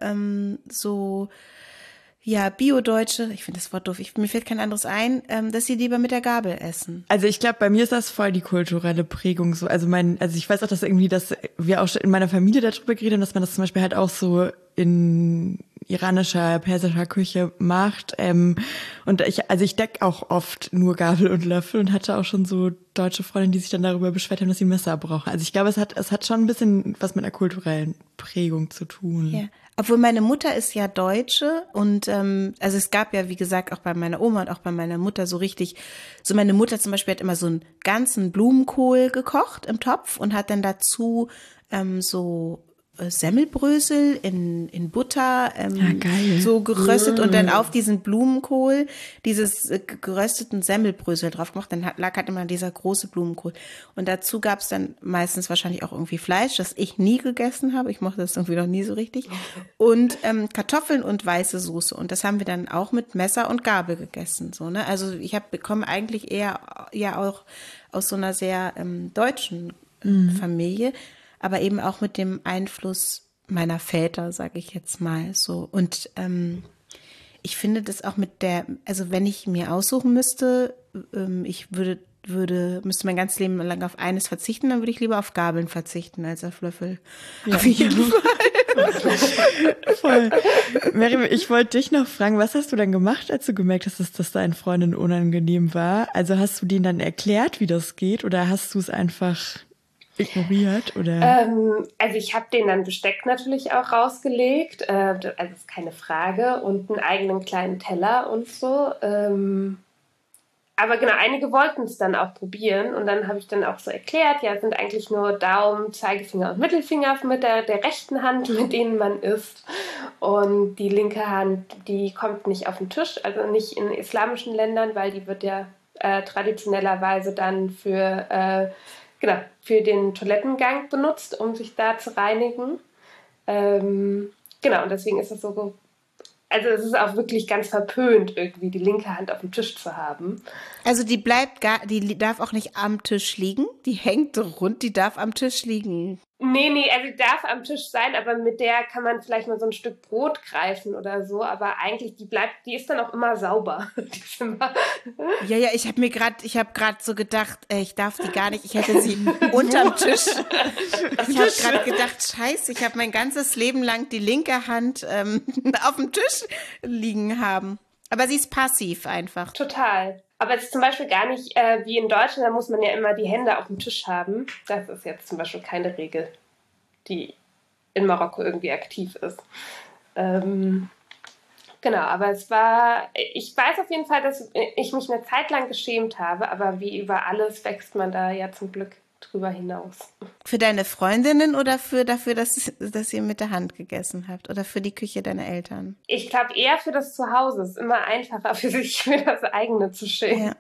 Bio-Deutsche, ich finde das Wort doof, mir fällt kein anderes ein, dass sie lieber mit der Gabel essen. Also ich glaube, bei mir ist das voll die kulturelle Prägung so. Also ich weiß auch, dass wir auch in meiner Familie darüber geredet haben, dass man das zum Beispiel halt auch so in iranischer, persischer Küche macht. Und ich decke auch oft nur Gabel und Löffel und hatte auch schon so deutsche Freundinnen, die sich dann darüber beschwert haben, dass sie Messer brauchen. Also ich glaube, es hat schon ein bisschen was mit einer kulturellen Prägung zu tun. Ja. Obwohl meine Mutter ist ja Deutsche und also es gab ja, wie gesagt, auch bei meiner Oma und auch bei meiner Mutter so richtig, so meine Mutter zum Beispiel hat immer so einen ganzen Blumenkohl gekocht im Topf und hat dann dazu so Semmelbrösel in Butter so geröstet und dann auf diesen Blumenkohl dieses gerösteten Semmelbrösel drauf gemacht. Dann lag halt immer dieser große Blumenkohl. Und dazu gab es dann meistens wahrscheinlich auch irgendwie Fleisch, das ich nie gegessen habe. Ich mochte das irgendwie noch nie so richtig. Und Kartoffeln und weiße Soße. Und das haben wir dann auch mit Messer und Gabel gegessen. So, ne? Also ich bekomme eigentlich eher ja auch aus so einer sehr deutschen Familie. Aber eben auch mit dem Einfluss meiner Väter, sage ich jetzt mal so. Und ich finde das auch also wenn ich mir aussuchen müsste, ich müsste mein ganzes Leben lang auf eines verzichten, dann würde ich lieber auf Gabeln verzichten als auf Löffel. Ja. Auf jeden Fall. Voll. Mary, ich wollte dich noch fragen, was hast du dann gemacht, als du gemerkt hast, dass das deinen Freundinnen unangenehm war? Also hast du denen dann erklärt, wie das geht, oder hast du es einfach ignoriert, oder? Also ich habe denen dann Besteck natürlich auch rausgelegt, also ist keine Frage, und einen eigenen kleinen Teller und so. Aber genau, einige wollten es dann auch probieren und dann habe ich dann auch so erklärt, ja, es sind eigentlich nur Daumen, Zeigefinger und Mittelfinger mit der rechten Hand, mit denen man isst. Und die linke Hand, die kommt nicht auf den Tisch, also nicht in islamischen Ländern, weil die wird ja traditionellerweise dann für den Toilettengang benutzt, um sich da zu reinigen. Und deswegen ist es so, also es ist auch wirklich ganz verpönt, irgendwie die linke Hand auf dem Tisch zu haben. Also die darf auch nicht am Tisch liegen? Die hängt rund, die darf am Tisch liegen? Nee, also die darf am Tisch sein, aber mit der kann man vielleicht mal so ein Stück Brot greifen oder so, aber eigentlich die ist dann auch immer sauber. Ja, ich habe gerade so gedacht, ich darf die gar nicht, ich hätte sie unterm Tisch. Ich habe gerade gedacht, scheiße, ich habe mein ganzes Leben lang die linke Hand auf dem Tisch liegen haben. Aber sie ist passiv einfach. Total. Aber es ist zum Beispiel gar nicht wie in Deutschland, da muss man ja immer die Hände auf dem Tisch haben. Das ist jetzt zum Beispiel keine Regel, die in Marokko irgendwie aktiv ist. Aber ich weiß auf jeden Fall, dass ich mich eine Zeit lang geschämt habe, aber wie über alles wächst man da ja zum Glück drüber hinaus. Für deine Freundinnen oder dafür, dass ihr mit der Hand gegessen habt? Oder für die Küche deiner Eltern? Ich glaube eher für das Zuhause. Es ist immer einfacher für sich, für das eigene zu schälen.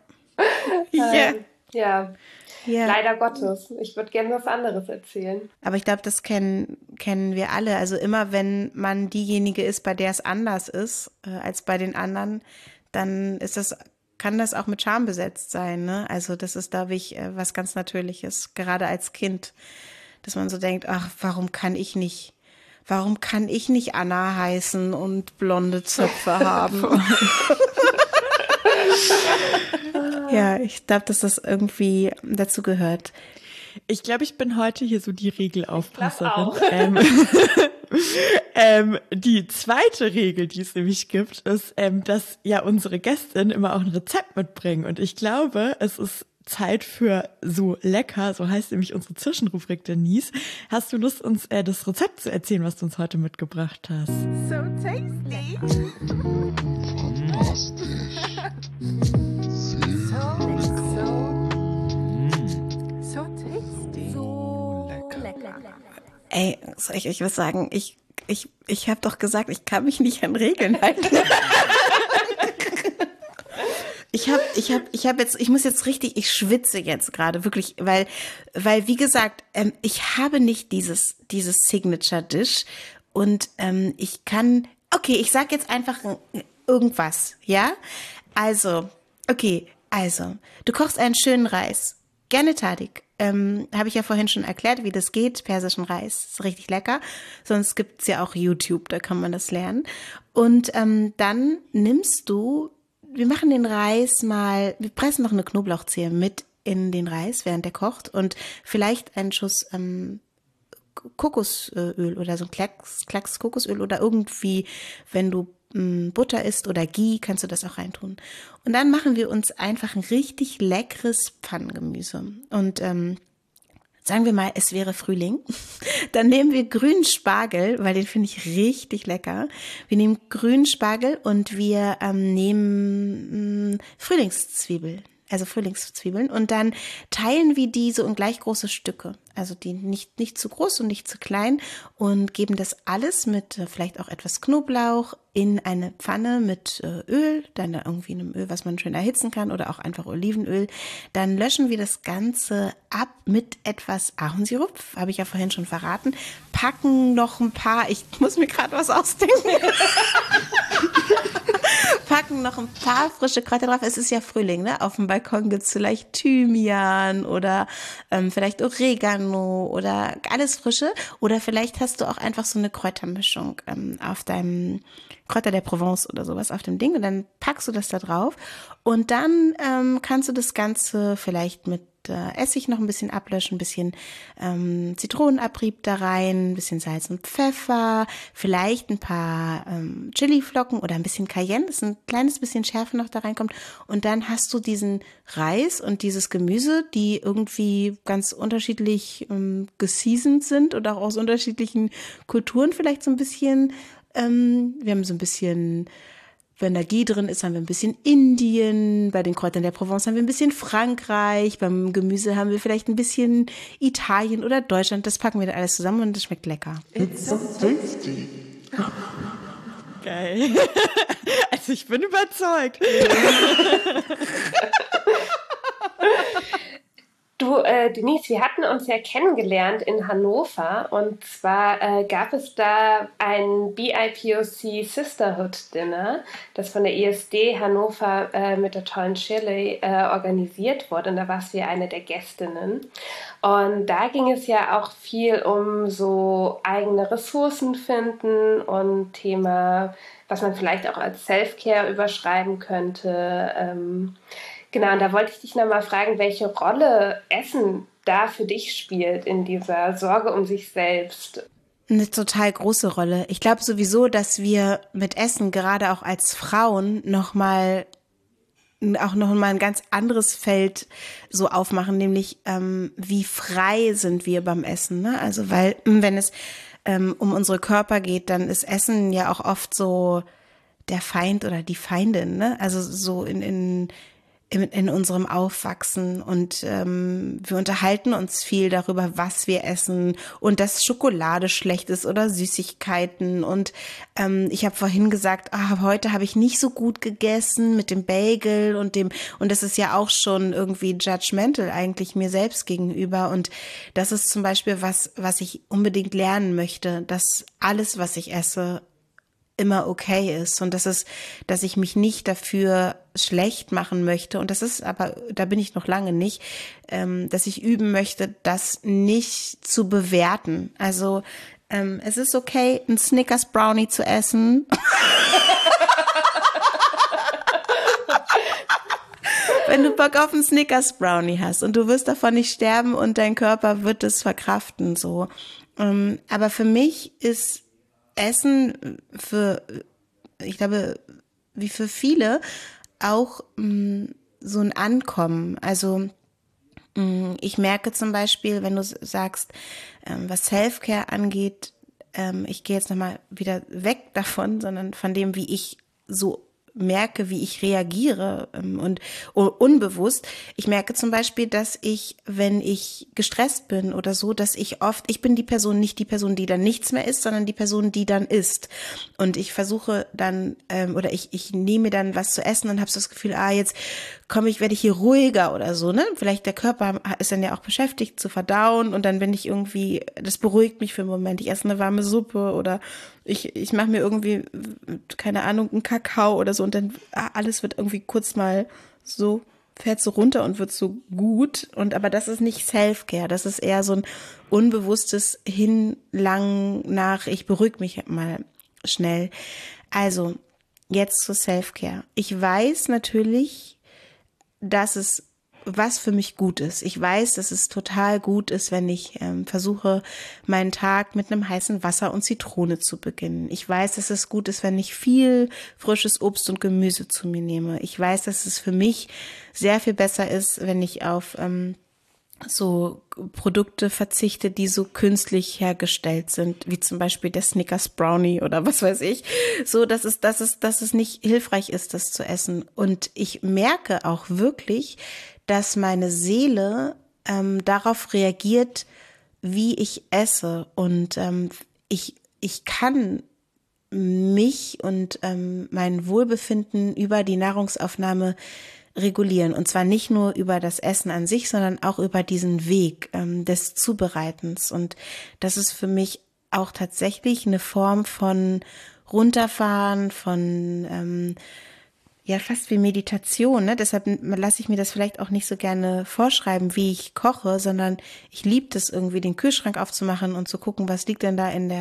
Ja. Leider Gottes. Ich würde gerne was anderes erzählen. Aber ich glaube, das kennen wir alle. Also immer, wenn man diejenige ist, bei der es anders ist als bei den anderen, dann kann das auch mit Scham besetzt sein, ne? Also das ist, glaube ich, was ganz Natürliches, gerade als Kind, dass man so denkt, ach, warum kann ich nicht Anna heißen und blonde Zöpfe haben? Ja, ich glaube, dass das irgendwie dazu gehört. Ich glaube, ich bin heute hier so die Regelaufpasserin. Die zweite Regel, die es nämlich gibt, ist, dass ja unsere Gästinnen immer auch ein Rezept mitbringen. Und ich glaube, es ist Zeit für so lecker, so heißt nämlich unsere Zwischenrubrik Denise. Hast du Lust, uns das Rezept zu erzählen, was du uns heute mitgebracht hast? So tasty. Ey, soll ich euch was sagen? Ich habe doch gesagt, ich kann mich nicht an Regeln halten. Ich muss jetzt richtig, ich schwitze jetzt gerade wirklich, weil wie gesagt, ich habe nicht dieses Signature Dish und ich kann, okay, ich sag jetzt einfach irgendwas, ja? Also, du kochst einen schönen Reis, gerne tadig. Habe ich ja vorhin schon erklärt, wie das geht, persischen Reis, ist richtig lecker. Sonst gibt's ja auch YouTube, da kann man das lernen. Und dann nimmst du, wir machen den Reis mal, wir pressen noch eine Knoblauchzehe mit in den Reis, während der kocht und vielleicht einen Schuss Kokosöl oder so ein Klacks Kokosöl oder irgendwie, wenn du Butter isst oder Ghee, kannst du das auch reintun. Und dann machen wir uns einfach ein richtig leckeres Pfannengemüse. Und sagen wir mal, es wäre Frühling. Dann nehmen wir grünen Spargel, weil den finde ich richtig lecker. Wir nehmen grünen Spargel und wir nehmen Frühlingszwiebeln. Also Frühlingszwiebeln und dann teilen wir die so in gleich große Stücke, also die nicht zu groß und nicht zu klein und geben das alles mit vielleicht auch etwas Knoblauch in eine Pfanne mit Öl, dann irgendwie einem Öl, was man schön erhitzen kann oder auch einfach Olivenöl. Dann löschen wir das Ganze ab mit etwas Ahornsirup, habe ich ja vorhin schon verraten, packen noch ein paar, ich muss mir gerade was ausdenken, packen noch ein paar frische Kräuter drauf. Es ist ja Frühling, ne? Auf dem Balkon gibt's vielleicht Thymian oder vielleicht Oregano oder alles Frische. Oder vielleicht hast du auch einfach so eine Kräutermischung auf deinem Kräuter der Provence oder sowas auf dem Ding. Und dann packst du das da drauf. Und dann kannst du das Ganze vielleicht mit Essig noch ein bisschen ablöschen, ein bisschen Zitronenabrieb da rein, ein bisschen Salz und Pfeffer, vielleicht ein paar Chiliflocken oder ein bisschen Cayenne, dass ein kleines bisschen Schärfe noch da reinkommt. Und dann hast du diesen Reis und dieses Gemüse, die irgendwie ganz unterschiedlich geseasoned sind oder auch aus unterschiedlichen Kulturen vielleicht so ein bisschen. Wir haben so ein bisschen, wenn da Ghee drin ist, haben wir ein bisschen Indien, bei den Kräutern der Provence haben wir ein bisschen Frankreich, beim Gemüse haben wir vielleicht ein bisschen Italien oder Deutschland. Das packen wir dann alles zusammen und das schmeckt lecker. It's so tasty. Geil. Also ich bin überzeugt. Du, Denise, wir hatten uns ja kennengelernt in Hannover und zwar gab es da ein BIPOC Sisterhood Dinner, das von der ISD Hannover mit der tollen Shirley organisiert wurde und da warst du ja eine der Gästinnen. Und da ging es ja auch viel um so eigene Ressourcen finden und Thema, was man vielleicht auch als Self-Care überschreiben könnte. Genau, und da wollte ich dich nochmal fragen, welche Rolle Essen da für dich spielt in dieser Sorge um sich selbst. Eine total große Rolle. Ich glaube sowieso, dass wir mit Essen gerade auch als Frauen noch mal ein ganz anderes Feld so aufmachen, nämlich wie frei sind wir beim Essen, ne? Also weil wenn es um unsere Körper geht, dann ist Essen ja auch oft so der Feind oder die Feindin, ne? Also so in unserem Aufwachsen und wir unterhalten uns viel darüber, was wir essen und dass Schokolade schlecht ist oder Süßigkeiten und ich habe vorhin gesagt, heute habe ich nicht so gut gegessen mit dem Bagel und das ist ja auch schon irgendwie judgmental eigentlich mir selbst gegenüber und das ist zum Beispiel was ich unbedingt lernen möchte, dass alles, was ich esse, immer okay ist und dass ich mich nicht dafür schlecht machen möchte und das ist aber, da bin ich noch lange nicht, dass ich üben möchte, das nicht zu bewerten. Also es ist okay, einen Snickers Brownie zu essen. Wenn du Bock auf einen Snickers Brownie hast und du wirst davon nicht sterben und dein Körper wird es verkraften, so. Aber für mich ist Essen ich glaube, wie für viele auch so ein Ankommen. Also ich merke zum Beispiel, wenn du sagst, was Self-Care angeht, ich gehe jetzt nochmal wieder weg davon, sondern von dem, wie ich so merke, wie ich reagiere und unbewusst. Ich merke zum Beispiel, dass ich, wenn ich gestresst bin oder so, dass ich bin die Person, nicht die Person, die dann nichts mehr isst, sondern die Person, die dann isst. Und ich versuche dann, oder ich nehme dann was zu essen und habe so das Gefühl, jetzt werde ich hier ruhiger oder so, ne? Vielleicht der Körper ist dann ja auch beschäftigt zu verdauen und dann bin ich irgendwie, das beruhigt mich für einen Moment. Ich esse eine warme Suppe oder ich mache mir irgendwie, keine Ahnung, einen Kakao oder so und dann alles wird irgendwie kurz mal so, fährt so runter und wird so gut. Aber das ist nicht Self-Care, das ist eher so ein unbewusstes Hinlangen nach, ich beruhige mich mal schnell. Also, jetzt zu Self-Care. Ich weiß natürlich, dass es was für mich gut ist. Ich weiß, dass es total gut ist, wenn ich versuche, meinen Tag mit einem heißen Wasser und Zitrone zu beginnen. Ich weiß, dass es gut ist, wenn ich viel frisches Obst und Gemüse zu mir nehme. Ich weiß, dass es für mich sehr viel besser ist, wenn ich auf so Produkte verzichte, die so künstlich hergestellt sind, wie zum Beispiel der Snickers Brownie oder was weiß ich. So, dass es nicht hilfreich ist, das zu essen. Und ich merke auch wirklich, dass meine Seele darauf reagiert, wie ich esse. Und ich kann mich und mein Wohlbefinden über die Nahrungsaufnahme regulieren. Und zwar nicht nur über das Essen an sich, sondern auch über diesen Weg des Zubereitens. Und das ist für mich auch tatsächlich eine Form von Runterfahren, von fast wie Meditation, ne? Deshalb lasse ich mir das vielleicht auch nicht so gerne vorschreiben, wie ich koche, sondern ich liebe das irgendwie, den Kühlschrank aufzumachen und zu gucken, was liegt denn da in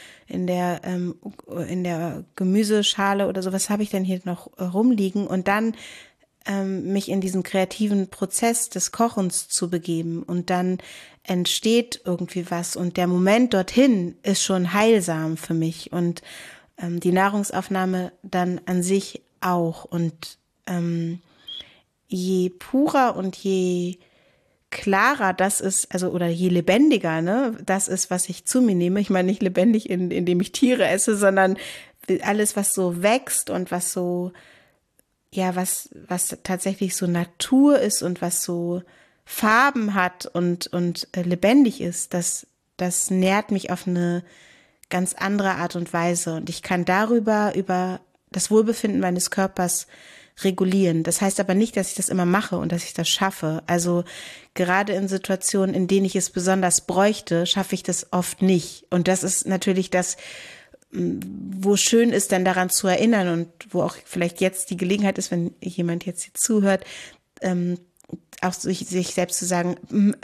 der Gemüseschale oder so, was habe ich denn hier noch rumliegen und dann mich in diesen kreativen Prozess des Kochens zu begeben und dann entsteht irgendwie was und der Moment dorthin ist schon heilsam für mich und die Nahrungsaufnahme dann an sich auch und je purer und je klarer das ist, also oder je lebendiger, ne, das ist, was ich zu mir nehme. Ich meine nicht lebendig, indem ich Tiere esse, sondern alles, was so wächst und was so, ja, was tatsächlich so Natur ist und was so Farben hat und lebendig ist, das nährt mich auf eine ganz andere Art und Weise und ich kann darüber über das Wohlbefinden meines Körpers regulieren. Das heißt aber nicht, dass ich das immer mache und dass ich das schaffe. Also gerade in Situationen, in denen ich es besonders bräuchte, schaffe ich das oft nicht. Und das ist natürlich das, wo schön ist, dann daran zu erinnern und wo auch vielleicht jetzt die Gelegenheit ist, wenn jemand jetzt hier zuhört, auch sich selbst zu sagen,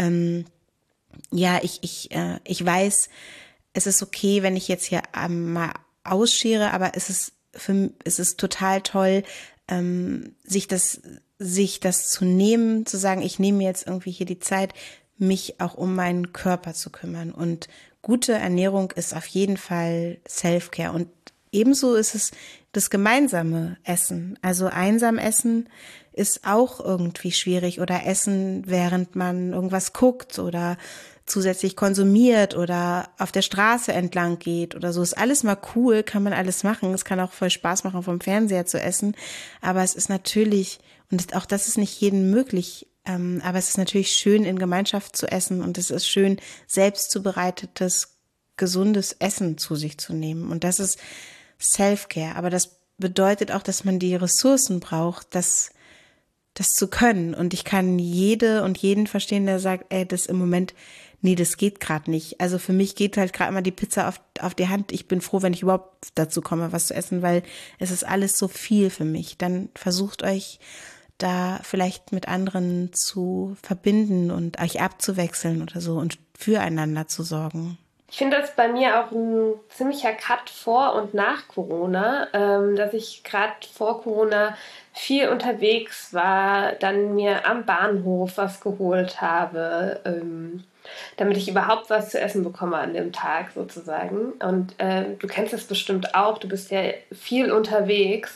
ich weiß, es ist okay, wenn ich jetzt hier mal ausschere, aber es ist total toll, sich das zu nehmen, zu sagen, ich nehme mir jetzt irgendwie hier die Zeit, mich auch um meinen Körper zu kümmern. Und gute Ernährung ist auf jeden Fall Self-Care. Und ebenso ist es das gemeinsame Essen. Also einsam essen ist auch irgendwie schwierig oder essen, während man irgendwas guckt oder zusätzlich konsumiert oder auf der Straße entlang geht oder so. Ist alles mal cool, kann man alles machen. Es kann auch voll Spaß machen, vom Fernseher zu essen. Aber es ist natürlich, und auch das ist nicht jedem möglich, aber es ist natürlich schön, in Gemeinschaft zu essen und es ist schön, selbst zubereitetes, gesundes Essen zu sich zu nehmen. Und das ist Self-Care. Aber das bedeutet auch, dass man die Ressourcen braucht, das zu können. Und ich kann jede und jeden verstehen, der sagt, das im Moment, nee, das geht gerade nicht. Also für mich geht halt gerade immer die Pizza auf die Hand. Ich bin froh, wenn ich überhaupt dazu komme, was zu essen, weil es ist alles so viel für mich. Dann versucht euch da vielleicht mit anderen zu verbinden und euch abzuwechseln oder so und füreinander zu sorgen. Ich finde das bei mir auch ein ziemlicher Cut vor und nach Corona, dass ich gerade vor Corona viel unterwegs war, dann mir am Bahnhof was geholt habe, damit ich überhaupt was zu essen bekomme an dem Tag sozusagen. Und du kennst das bestimmt auch, du bist ja viel unterwegs.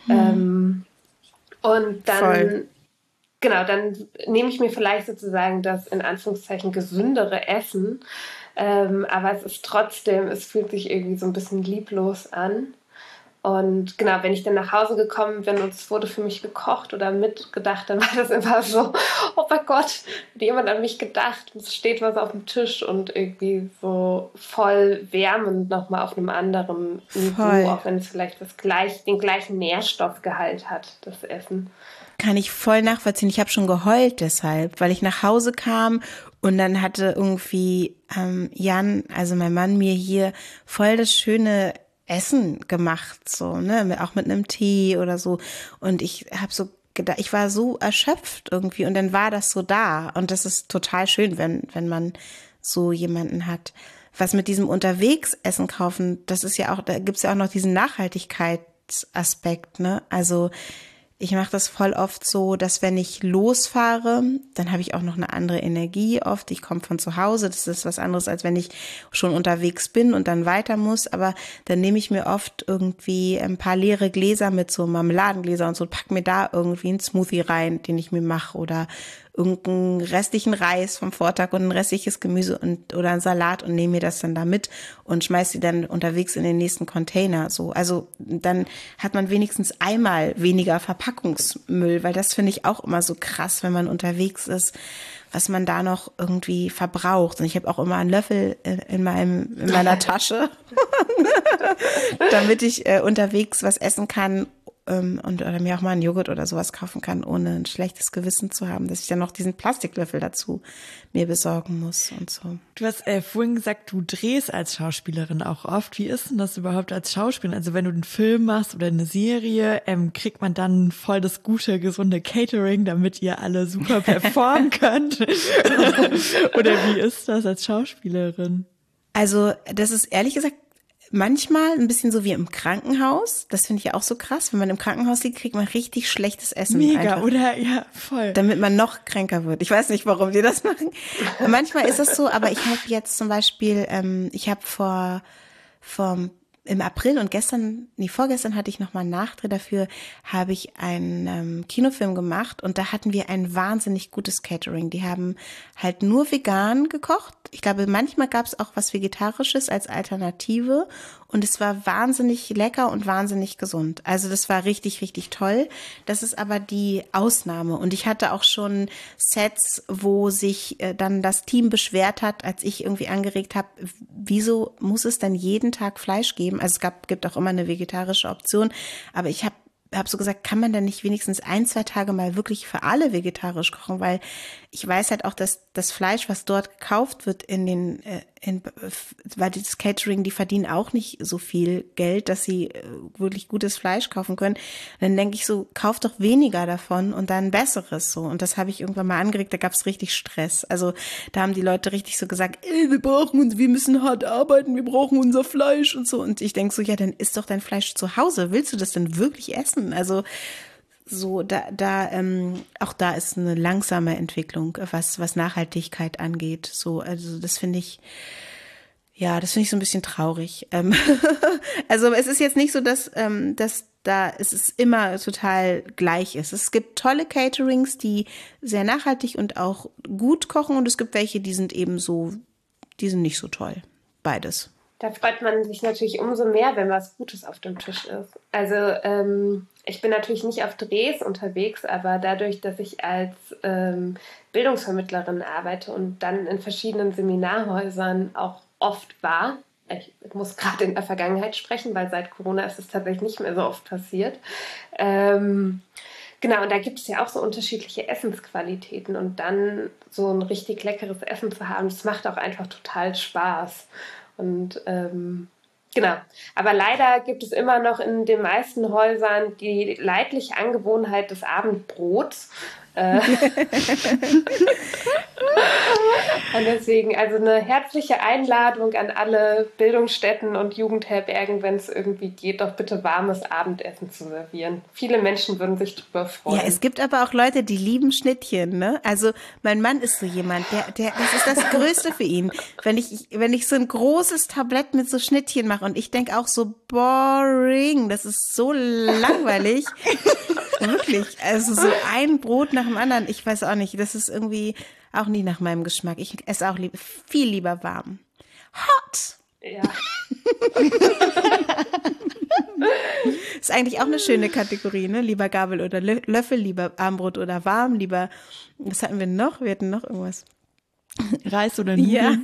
Und dann, Voll. Genau, dann nehme ich mir vielleicht sozusagen das in Anführungszeichen gesündere Essen, aber es ist trotzdem, es fühlt sich irgendwie so ein bisschen lieblos an. Und genau, wenn ich dann nach Hause gekommen bin und es wurde für mich gekocht oder mitgedacht, dann war das immer so, oh mein Gott, hat jemand an mich gedacht, es steht was auf dem Tisch und irgendwie so voll wärmend nochmal auf einem anderen Niveau, auch wenn es vielleicht den gleichen Nährstoffgehalt hat, das Essen. Kann ich voll nachvollziehen. Ich habe schon geheult deshalb, weil ich nach Hause kam und dann hatte irgendwie Jan, also mein Mann, mir hier voll das schöne Essen gemacht, so, ne, auch mit einem Tee oder so. Und ich habe so gedacht, ich war so erschöpft irgendwie und dann war das so da. Und das ist total schön, wenn man so jemanden hat. Was mit diesem Unterwegsessen kaufen, das ist ja auch, da gibt's ja auch noch diesen Nachhaltigkeitsaspekt, ne? Also ich mache das voll oft so, dass wenn ich losfahre, dann habe ich auch noch eine andere Energie oft. Ich komme von zu Hause, das ist was anderes, als wenn ich schon unterwegs bin und dann weiter muss. Aber dann nehme ich mir oft irgendwie ein paar leere Gläser mit, so Marmeladengläser und so, pack mir da irgendwie einen Smoothie rein, den ich mir mache oder irgendeinen restlichen Reis vom Vortag und ein restliches Gemüse oder einen Salat und nehme mir das dann da mit und schmeiß die dann unterwegs in den nächsten Container. So, also dann hat man wenigstens einmal weniger Verpackungsmüll, weil das finde ich auch immer so krass, wenn man unterwegs ist, was man da noch irgendwie verbraucht. Und ich habe auch immer einen Löffel in meiner Tasche, damit ich unterwegs was essen kann. Oder mir auch mal einen Joghurt oder sowas kaufen kann, ohne ein schlechtes Gewissen zu haben, dass ich dann noch diesen Plastiklöffel dazu mir besorgen muss und so. Du hast vorhin gesagt, du drehst als Schauspielerin auch oft. Wie ist denn das überhaupt als Schauspielerin? Also wenn du einen Film machst oder eine Serie, kriegt man dann voll das gute, gesunde Catering, damit ihr alle super performen könnt? Oder wie ist das als Schauspielerin? Also das ist ehrlich gesagt manchmal ein bisschen so wie im Krankenhaus. Das finde ich ja auch so krass. Wenn man im Krankenhaus liegt, kriegt man richtig schlechtes Essen. Mega, einfach, oder? Ja, voll. Damit man noch kränker wird. Ich weiß nicht, warum die das machen. Manchmal ist das so, aber ich habe jetzt zum Beispiel, ich habe im April und vorgestern hatte ich nochmal einen Nachdreh dafür, habe ich einen Kinofilm gemacht und da hatten wir ein wahnsinnig gutes Catering. Die haben halt nur vegan gekocht. Ich glaube, manchmal gab es auch was Vegetarisches als Alternative und es war wahnsinnig lecker und wahnsinnig gesund. Also das war richtig, richtig toll. Das ist aber die Ausnahme und ich hatte auch schon Sets, wo sich dann das Team beschwert hat, als ich irgendwie angeregt habe, wieso muss es denn jeden Tag Fleisch geben? Also es gibt auch immer eine vegetarische Option, aber ich habe so gesagt, kann man denn nicht wenigstens 1-2 Tage mal wirklich für alle vegetarisch kochen, weil ich weiß halt auch, dass das Fleisch, was dort gekauft wird weil das Catering, die verdienen auch nicht so viel Geld, dass sie wirklich gutes Fleisch kaufen können. Und dann denke ich so, kauf doch weniger davon und dann besseres so. Und das habe ich irgendwann mal angeregt, da gab es richtig Stress. Also da haben die Leute richtig so gesagt, wir müssen hart arbeiten, wir brauchen unser Fleisch und so. Und ich denke so, ja, dann isst doch dein Fleisch zu Hause. Willst du das denn wirklich essen? Also so, auch da ist eine langsame Entwicklung, was Nachhaltigkeit angeht. So, also das finde ich so ein bisschen traurig. Also es ist jetzt nicht so, dass es immer total gleich ist. Es gibt tolle Caterings, die sehr nachhaltig und auch gut kochen und es gibt welche, die sind nicht so toll. Beides. Da freut man sich natürlich umso mehr, wenn was Gutes auf dem Tisch ist. Also ich bin natürlich nicht auf Drehs unterwegs, aber dadurch, dass ich als Bildungsvermittlerin arbeite und dann in verschiedenen Seminarhäusern auch oft war, ich muss gerade in der Vergangenheit sprechen, weil seit Corona ist es tatsächlich nicht mehr so oft passiert. Genau, und da gibt es ja auch so unterschiedliche Essensqualitäten und dann so ein richtig leckeres Essen zu haben, das macht auch einfach total Spaß. Und genau, aber leider gibt es immer noch in den meisten Häusern die leidliche Angewohnheit des Abendbrots. Und deswegen also eine herzliche Einladung an alle Bildungsstätten und Jugendherbergen, wenn es irgendwie geht, doch bitte warmes Abendessen zu servieren. Viele Menschen würden sich drüber freuen. Ja, es gibt aber auch Leute, die lieben Schnittchen, ne? Also mein Mann ist so jemand, das ist das Größte für ihn. Wenn ich so ein großes Tablett mit so Schnittchen mache und ich denke auch so boring, das ist so langweilig. Wirklich, also so ein Brot nach dem anderen, ich weiß auch nicht, das ist irgendwie auch nie nach meinem Geschmack. Ich esse auch viel lieber warm. Hot! Ja. Ist eigentlich auch eine schöne Kategorie, ne? Lieber Gabel oder Löffel, lieber Armbrot oder warm, lieber, was hatten wir noch? Wir hatten noch irgendwas. Reis oder Nudeln?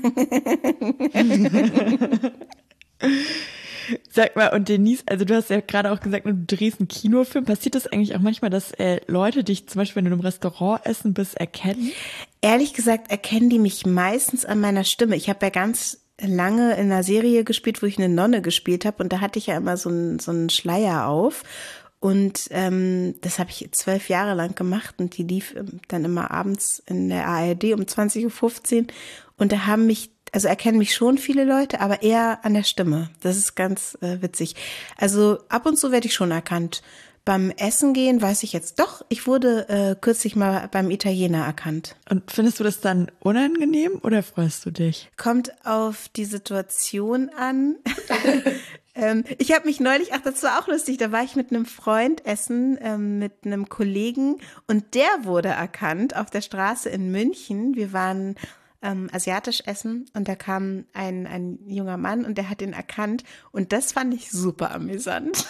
Ja. Sag mal, und Denise, also du hast ja gerade auch gesagt, du drehst einen Kinofilm. Passiert das eigentlich auch manchmal, dass Leute dich zum Beispiel, wenn du im Restaurant essen bist, erkennen? Ehrlich gesagt erkennen die mich meistens an meiner Stimme. Ich habe ja ganz lange in einer Serie gespielt, wo ich eine Nonne gespielt habe und da hatte ich ja immer so einen Schleier auf und das habe ich 12 Jahre lang gemacht und die lief dann immer abends in der ARD um 20:15 Uhr und da erkennen mich schon viele Leute, aber eher an der Stimme. Das ist ganz witzig. Also ab und zu werde ich schon erkannt. Beim Essen gehen weiß ich jetzt doch, ich wurde kürzlich mal beim Italiener erkannt. Und findest du das dann unangenehm oder freust du dich? Kommt auf die Situation an. Ich habe mich neulich, das war auch lustig, da war ich mit einem Freund essen, mit einem Kollegen und der wurde erkannt auf der Straße in München. Wir waren asiatisch essen und da kam ein junger Mann und der hat ihn erkannt und das fand ich super amüsant.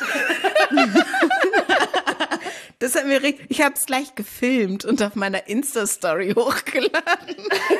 Das hat mir ich habe es gleich gefilmt und auf meiner Insta-Story hochgeladen.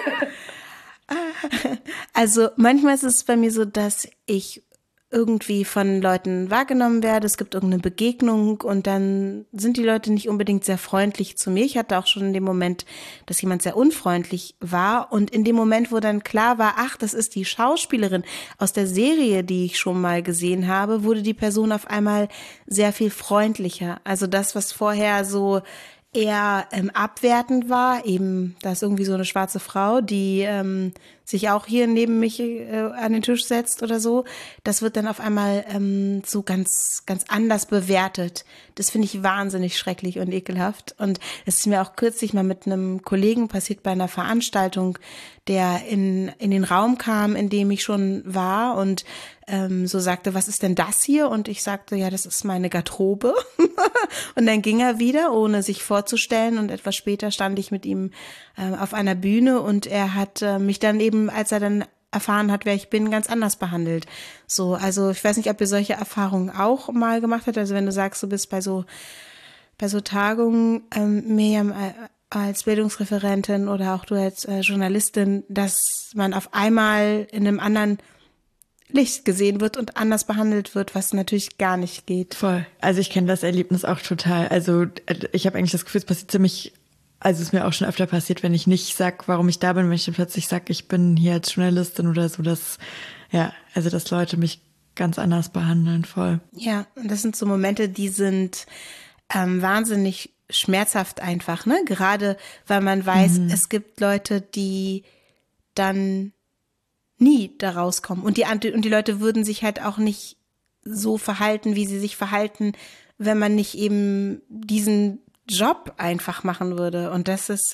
Also manchmal ist es bei mir so, dass ich irgendwie von Leuten wahrgenommen werde, es gibt irgendeine Begegnung und dann sind die Leute nicht unbedingt sehr freundlich zu mir. Ich hatte auch schon in dem Moment, dass jemand sehr unfreundlich war und in dem Moment, wo dann klar war, ach, das ist die Schauspielerin aus der Serie, die ich schon mal gesehen habe, wurde die Person auf einmal sehr viel freundlicher. Also das, was vorher so eher abwertend war, eben, da ist irgendwie so eine schwarze Frau, die sich auch hier neben mich an den Tisch setzt oder so, das wird dann auf einmal so ganz, ganz anders bewertet. Das finde ich wahnsinnig schrecklich und ekelhaft. Und es ist mir auch kürzlich mal mit einem Kollegen passiert bei einer Veranstaltung, der in den Raum kam, in dem ich schon war und so sagte, was ist denn das hier? Und ich sagte, ja, das ist meine Garderobe. Und dann ging er wieder, ohne sich vorzustellen. Und etwas später stand ich mit ihm auf einer Bühne und er hat mich dann eben, als er dann erfahren hat, wer ich bin, ganz anders behandelt. So, also ich weiß nicht, ob ihr solche Erfahrungen auch mal gemacht habt. Also wenn du sagst, du bist bei so Tagungen, Miriam, als Bildungsreferentin oder auch du als Journalistin, dass man auf einmal in einem anderen Licht gesehen wird und anders behandelt wird, was natürlich gar nicht geht. Voll. Also ich kenne das Erlebnis auch total. Also ich habe eigentlich das Gefühl, es passiert ziemlich, also es ist mir auch schon öfter passiert, wenn ich nicht sag, warum ich da bin, wenn ich dann plötzlich sage, ich bin hier als Journalistin oder so, dass Leute mich ganz anders behandeln, voll. Ja, und das sind so Momente, die sind wahnsinnig schmerzhaft einfach, ne? Gerade weil man weiß, es gibt Leute, die dann nie da rauskommen. Und die Leute würden sich halt auch nicht so verhalten, wie sie sich verhalten, wenn man nicht eben diesen Job einfach machen würde. Und das ist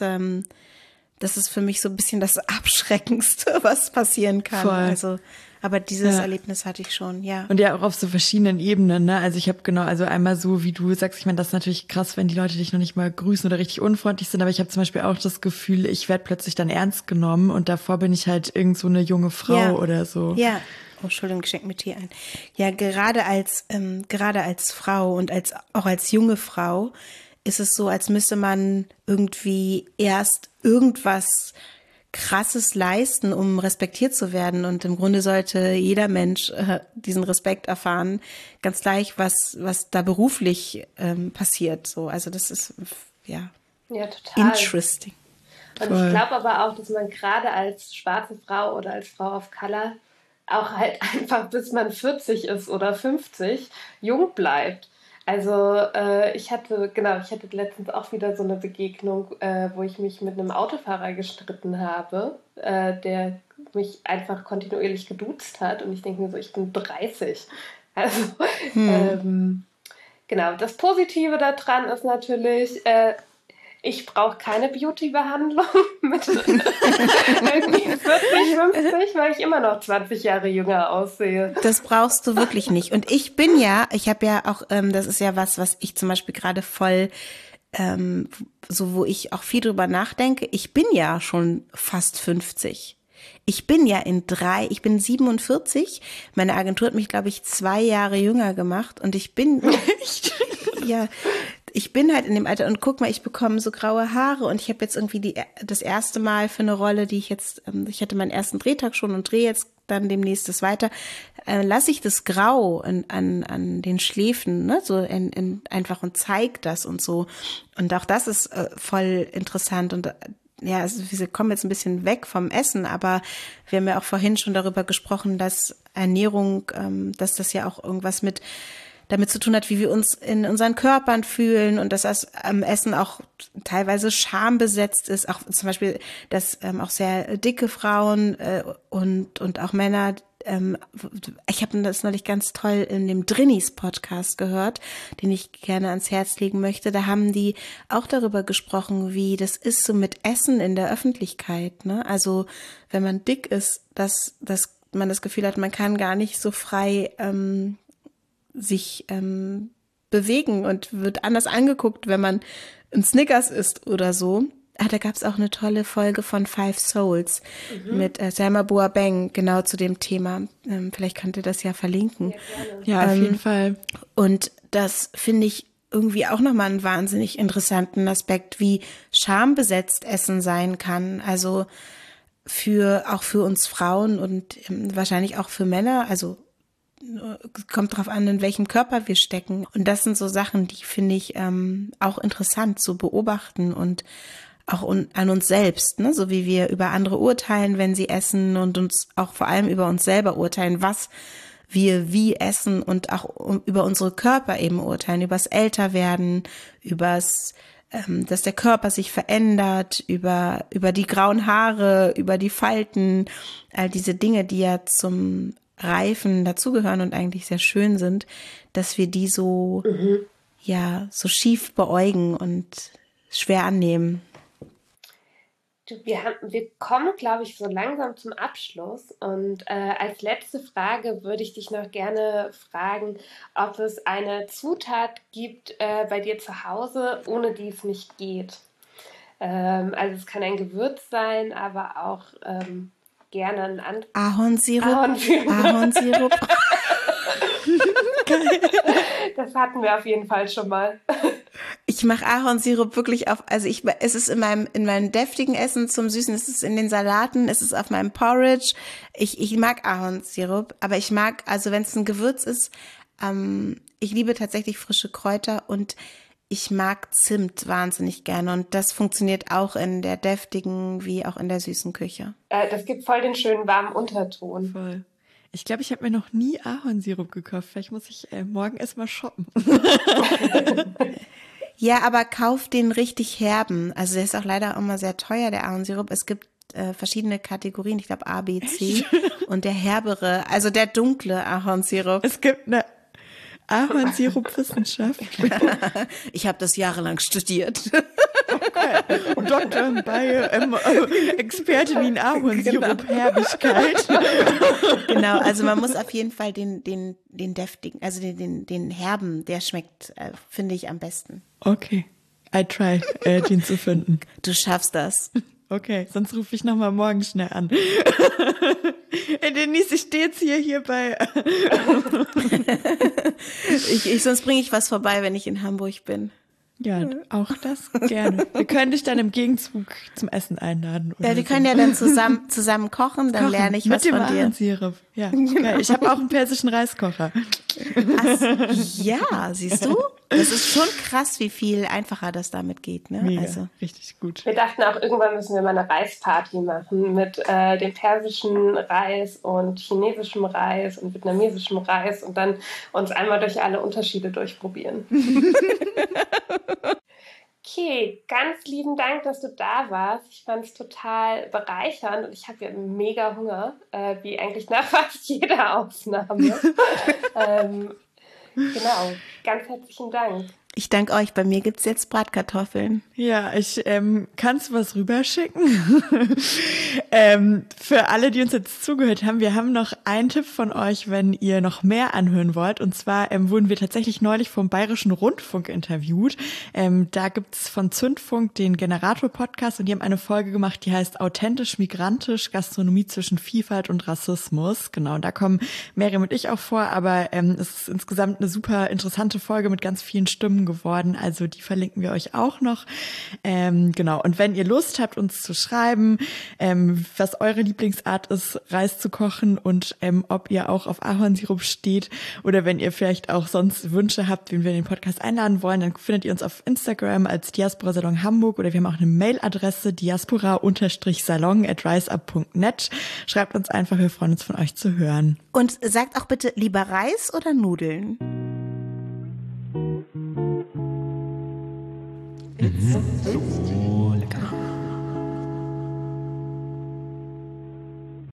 für mich so ein bisschen das Abschreckendste, was passieren kann. Voll. Also, aber dieses Erlebnis hatte ich schon, ja. Und ja auch auf so verschiedenen Ebenen, ne? Also ich habe also einmal so, wie du sagst, ich meine, das ist natürlich krass, wenn die Leute dich noch nicht mal grüßen oder richtig unfreundlich sind, aber ich habe zum Beispiel auch das Gefühl, ich werde plötzlich dann ernst genommen und davor bin ich halt irgend so eine junge Frau oder so. Ja. Oh, Entschuldigung, ich schenke mir Tee ein. Ja, gerade als Frau und auch als junge Frau ist es so, als müsste man irgendwie erst irgendwas Krasses leisten, um respektiert zu werden. Und im Grunde sollte jeder Mensch diesen Respekt erfahren, ganz gleich, was da beruflich passiert. So, also das ist ja total interesting. Und ich glaube aber auch, dass man gerade als schwarze Frau oder als Frau of Color auch halt einfach, bis man 40 ist oder 50, jung bleibt. Also ich hatte letztens auch wieder so eine Begegnung, wo ich mich mit einem Autofahrer gestritten habe, der mich einfach kontinuierlich geduzt hat und ich denke mir so, ich bin 30. Also das Positive daran ist natürlich, ich brauche keine Beauty-Behandlung mit irgendwie 40, 50, weil ich immer noch 20 Jahre jünger aussehe. Das brauchst du wirklich nicht. Und ich habe ja auch, das ist ja was ich zum Beispiel gerade voll, so wo ich auch viel drüber nachdenke, ich bin ja schon fast 50. Ich bin 47. Meine Agentur hat mich, glaube ich, 2 Jahre jünger gemacht und ich bin, ja, ich bin halt in dem Alter und guck mal, ich bekomme so graue Haare und ich habe jetzt irgendwie das erste Mal für eine Rolle, die ich jetzt, ich hatte meinen ersten Drehtag schon und drehe jetzt dann demnächst das weiter, lasse ich das Grau an den Schläfen, ne, so einfach und zeig das und so. Und auch das ist voll interessant und ja, also wir kommen jetzt ein bisschen weg vom Essen, aber wir haben ja auch vorhin schon darüber gesprochen, dass Ernährung, dass das ja auch irgendwas damit zu tun hat, wie wir uns in unseren Körpern fühlen und dass das Essen auch teilweise schambesetzt ist, auch zum Beispiel, dass auch sehr dicke Frauen und auch Männer, ich habe das neulich ganz toll in dem Drinnies-Podcast gehört, den ich gerne ans Herz legen möchte. Da haben die auch darüber gesprochen, wie das ist so mit Essen in der Öffentlichkeit, ne? Also wenn man dick ist, dass man das Gefühl hat, man kann gar nicht so frei sich bewegen und wird anders angeguckt, wenn man ein Snickers isst oder so. Da gab es auch eine tolle Folge von Five Souls mit Selma Boabeng, genau zu dem Thema. Vielleicht könnt ihr das ja verlinken. Ja, auf jeden Fall. Und das finde ich irgendwie auch nochmal einen wahnsinnig interessanten Aspekt, wie schambesetzt Essen sein kann. Also auch für uns Frauen und wahrscheinlich auch für Männer, also kommt drauf an, in welchem Körper wir stecken. Und das sind so Sachen, die finde ich auch interessant zu beobachten und auch an uns selbst, ne? So wie wir über andere urteilen, wenn sie essen und uns auch vor allem über uns selber urteilen, was wir wie essen und auch über unsere Körper eben urteilen, übers Älterwerden, dass der Körper sich verändert, über die grauen Haare, über die Falten, all diese Dinge, die ja zum Reifen dazugehören und eigentlich sehr schön sind, dass wir die so, so schief beäugen und schwer annehmen. Wir kommen, glaube ich, so langsam zum Abschluss und als letzte Frage würde ich dich noch gerne fragen, ob es eine Zutat gibt bei dir zu Hause, ohne die es nicht geht. Also es kann ein Gewürz sein, aber auch gerne ein anderes. Ahornsirup. Das hatten wir auf jeden Fall schon mal. Ich mache Ahornsirup wirklich es ist in meinem deftigen Essen zum Süßen, es ist in den Salaten, es ist auf meinem Porridge. Ich mag Ahornsirup, aber ich mag, also wenn es ein Gewürz ist, ich liebe tatsächlich frische Kräuter und ich mag Zimt wahnsinnig gerne und das funktioniert auch in der deftigen wie auch in der süßen Küche. Das gibt voll den schönen warmen Unterton. Voll. Ich glaube, ich habe mir noch nie Ahornsirup gekauft. Vielleicht muss ich morgen erstmal shoppen. Ja, aber kauf den richtig herben. Also der ist auch leider immer sehr teuer, der Ahornsirup. Es gibt verschiedene Kategorien, ich glaube A, B, C. Und der herbere, also der dunkle Ahornsirup. Es gibt eine Ahornsirup-Wissenschaft. Ich habe das jahrelang studiert. Okay. Doktor bei Expertin in Ahornsirup-Herbigkeit. Genau, also man muss auf jeden Fall den deftigen, also den herben, der schmeckt, finde ich, am besten. Okay, I try, den zu finden. Du schaffst das. Okay, sonst rufe ich nochmal morgen schnell an. Denise, ich stehe jetzt hier bei... Sonst bringe ich was vorbei, wenn ich in Hamburg bin. Ja, auch das gerne. Wir können dich dann im Gegenzug zum Essen einladen. Ja, wir können ja dann zusammen kochen, dann lerne ich was von dir. Mit dem Ahornsirup. Ja, geil. Ich habe auch einen persischen Reiskocher. Ja, siehst du? Das ist schon krass, wie viel einfacher das damit geht. Ne? Mega, also. richtig gut. Wir dachten auch, irgendwann müssen wir mal eine Reisparty machen mit dem persischen Reis und chinesischem Reis und vietnamesischem Reis und dann uns einmal durch alle Unterschiede durchprobieren. Okay, ganz lieben Dank, dass du da warst. Ich fand es total bereichernd und ich habe ja mega Hunger, wie eigentlich nach fast jeder Aufnahme. Genau, ganz herzlichen Dank. Ich danke euch. Bei mir gibt's jetzt Bratkartoffeln. Ja, ich kannst du was rüberschicken? Für alle, die uns jetzt zugehört haben, wir haben noch einen Tipp von euch, wenn ihr noch mehr anhören wollt. Und zwar wurden wir tatsächlich neulich vom Bayerischen Rundfunk interviewt. Da gibt's von Zündfunk den Generator-Podcast und die haben eine Folge gemacht, die heißt Authentisch Migrantisch, Gastronomie zwischen Vielfalt und Rassismus. Genau, und da kommen Miriam und ich auch vor, aber es ist insgesamt eine super interessante Folge mit ganz vielen Stimmen geworden. Also die verlinken wir euch auch noch. Genau, und wenn ihr Lust habt, uns zu schreiben, was eure Lieblingsart ist, Reis zu kochen und ob ihr auch auf Ahornsirup steht oder wenn ihr vielleicht auch sonst Wünsche habt, wen wir in den Podcast einladen wollen, dann findet ihr uns auf Instagram als Diaspora Salon Hamburg oder wir haben auch eine Mailadresse diaspora_salon@riseup.net. Schreibt uns einfach, wir freuen uns von euch zu hören. Und sagt auch bitte lieber Reis oder Nudeln? So lecker.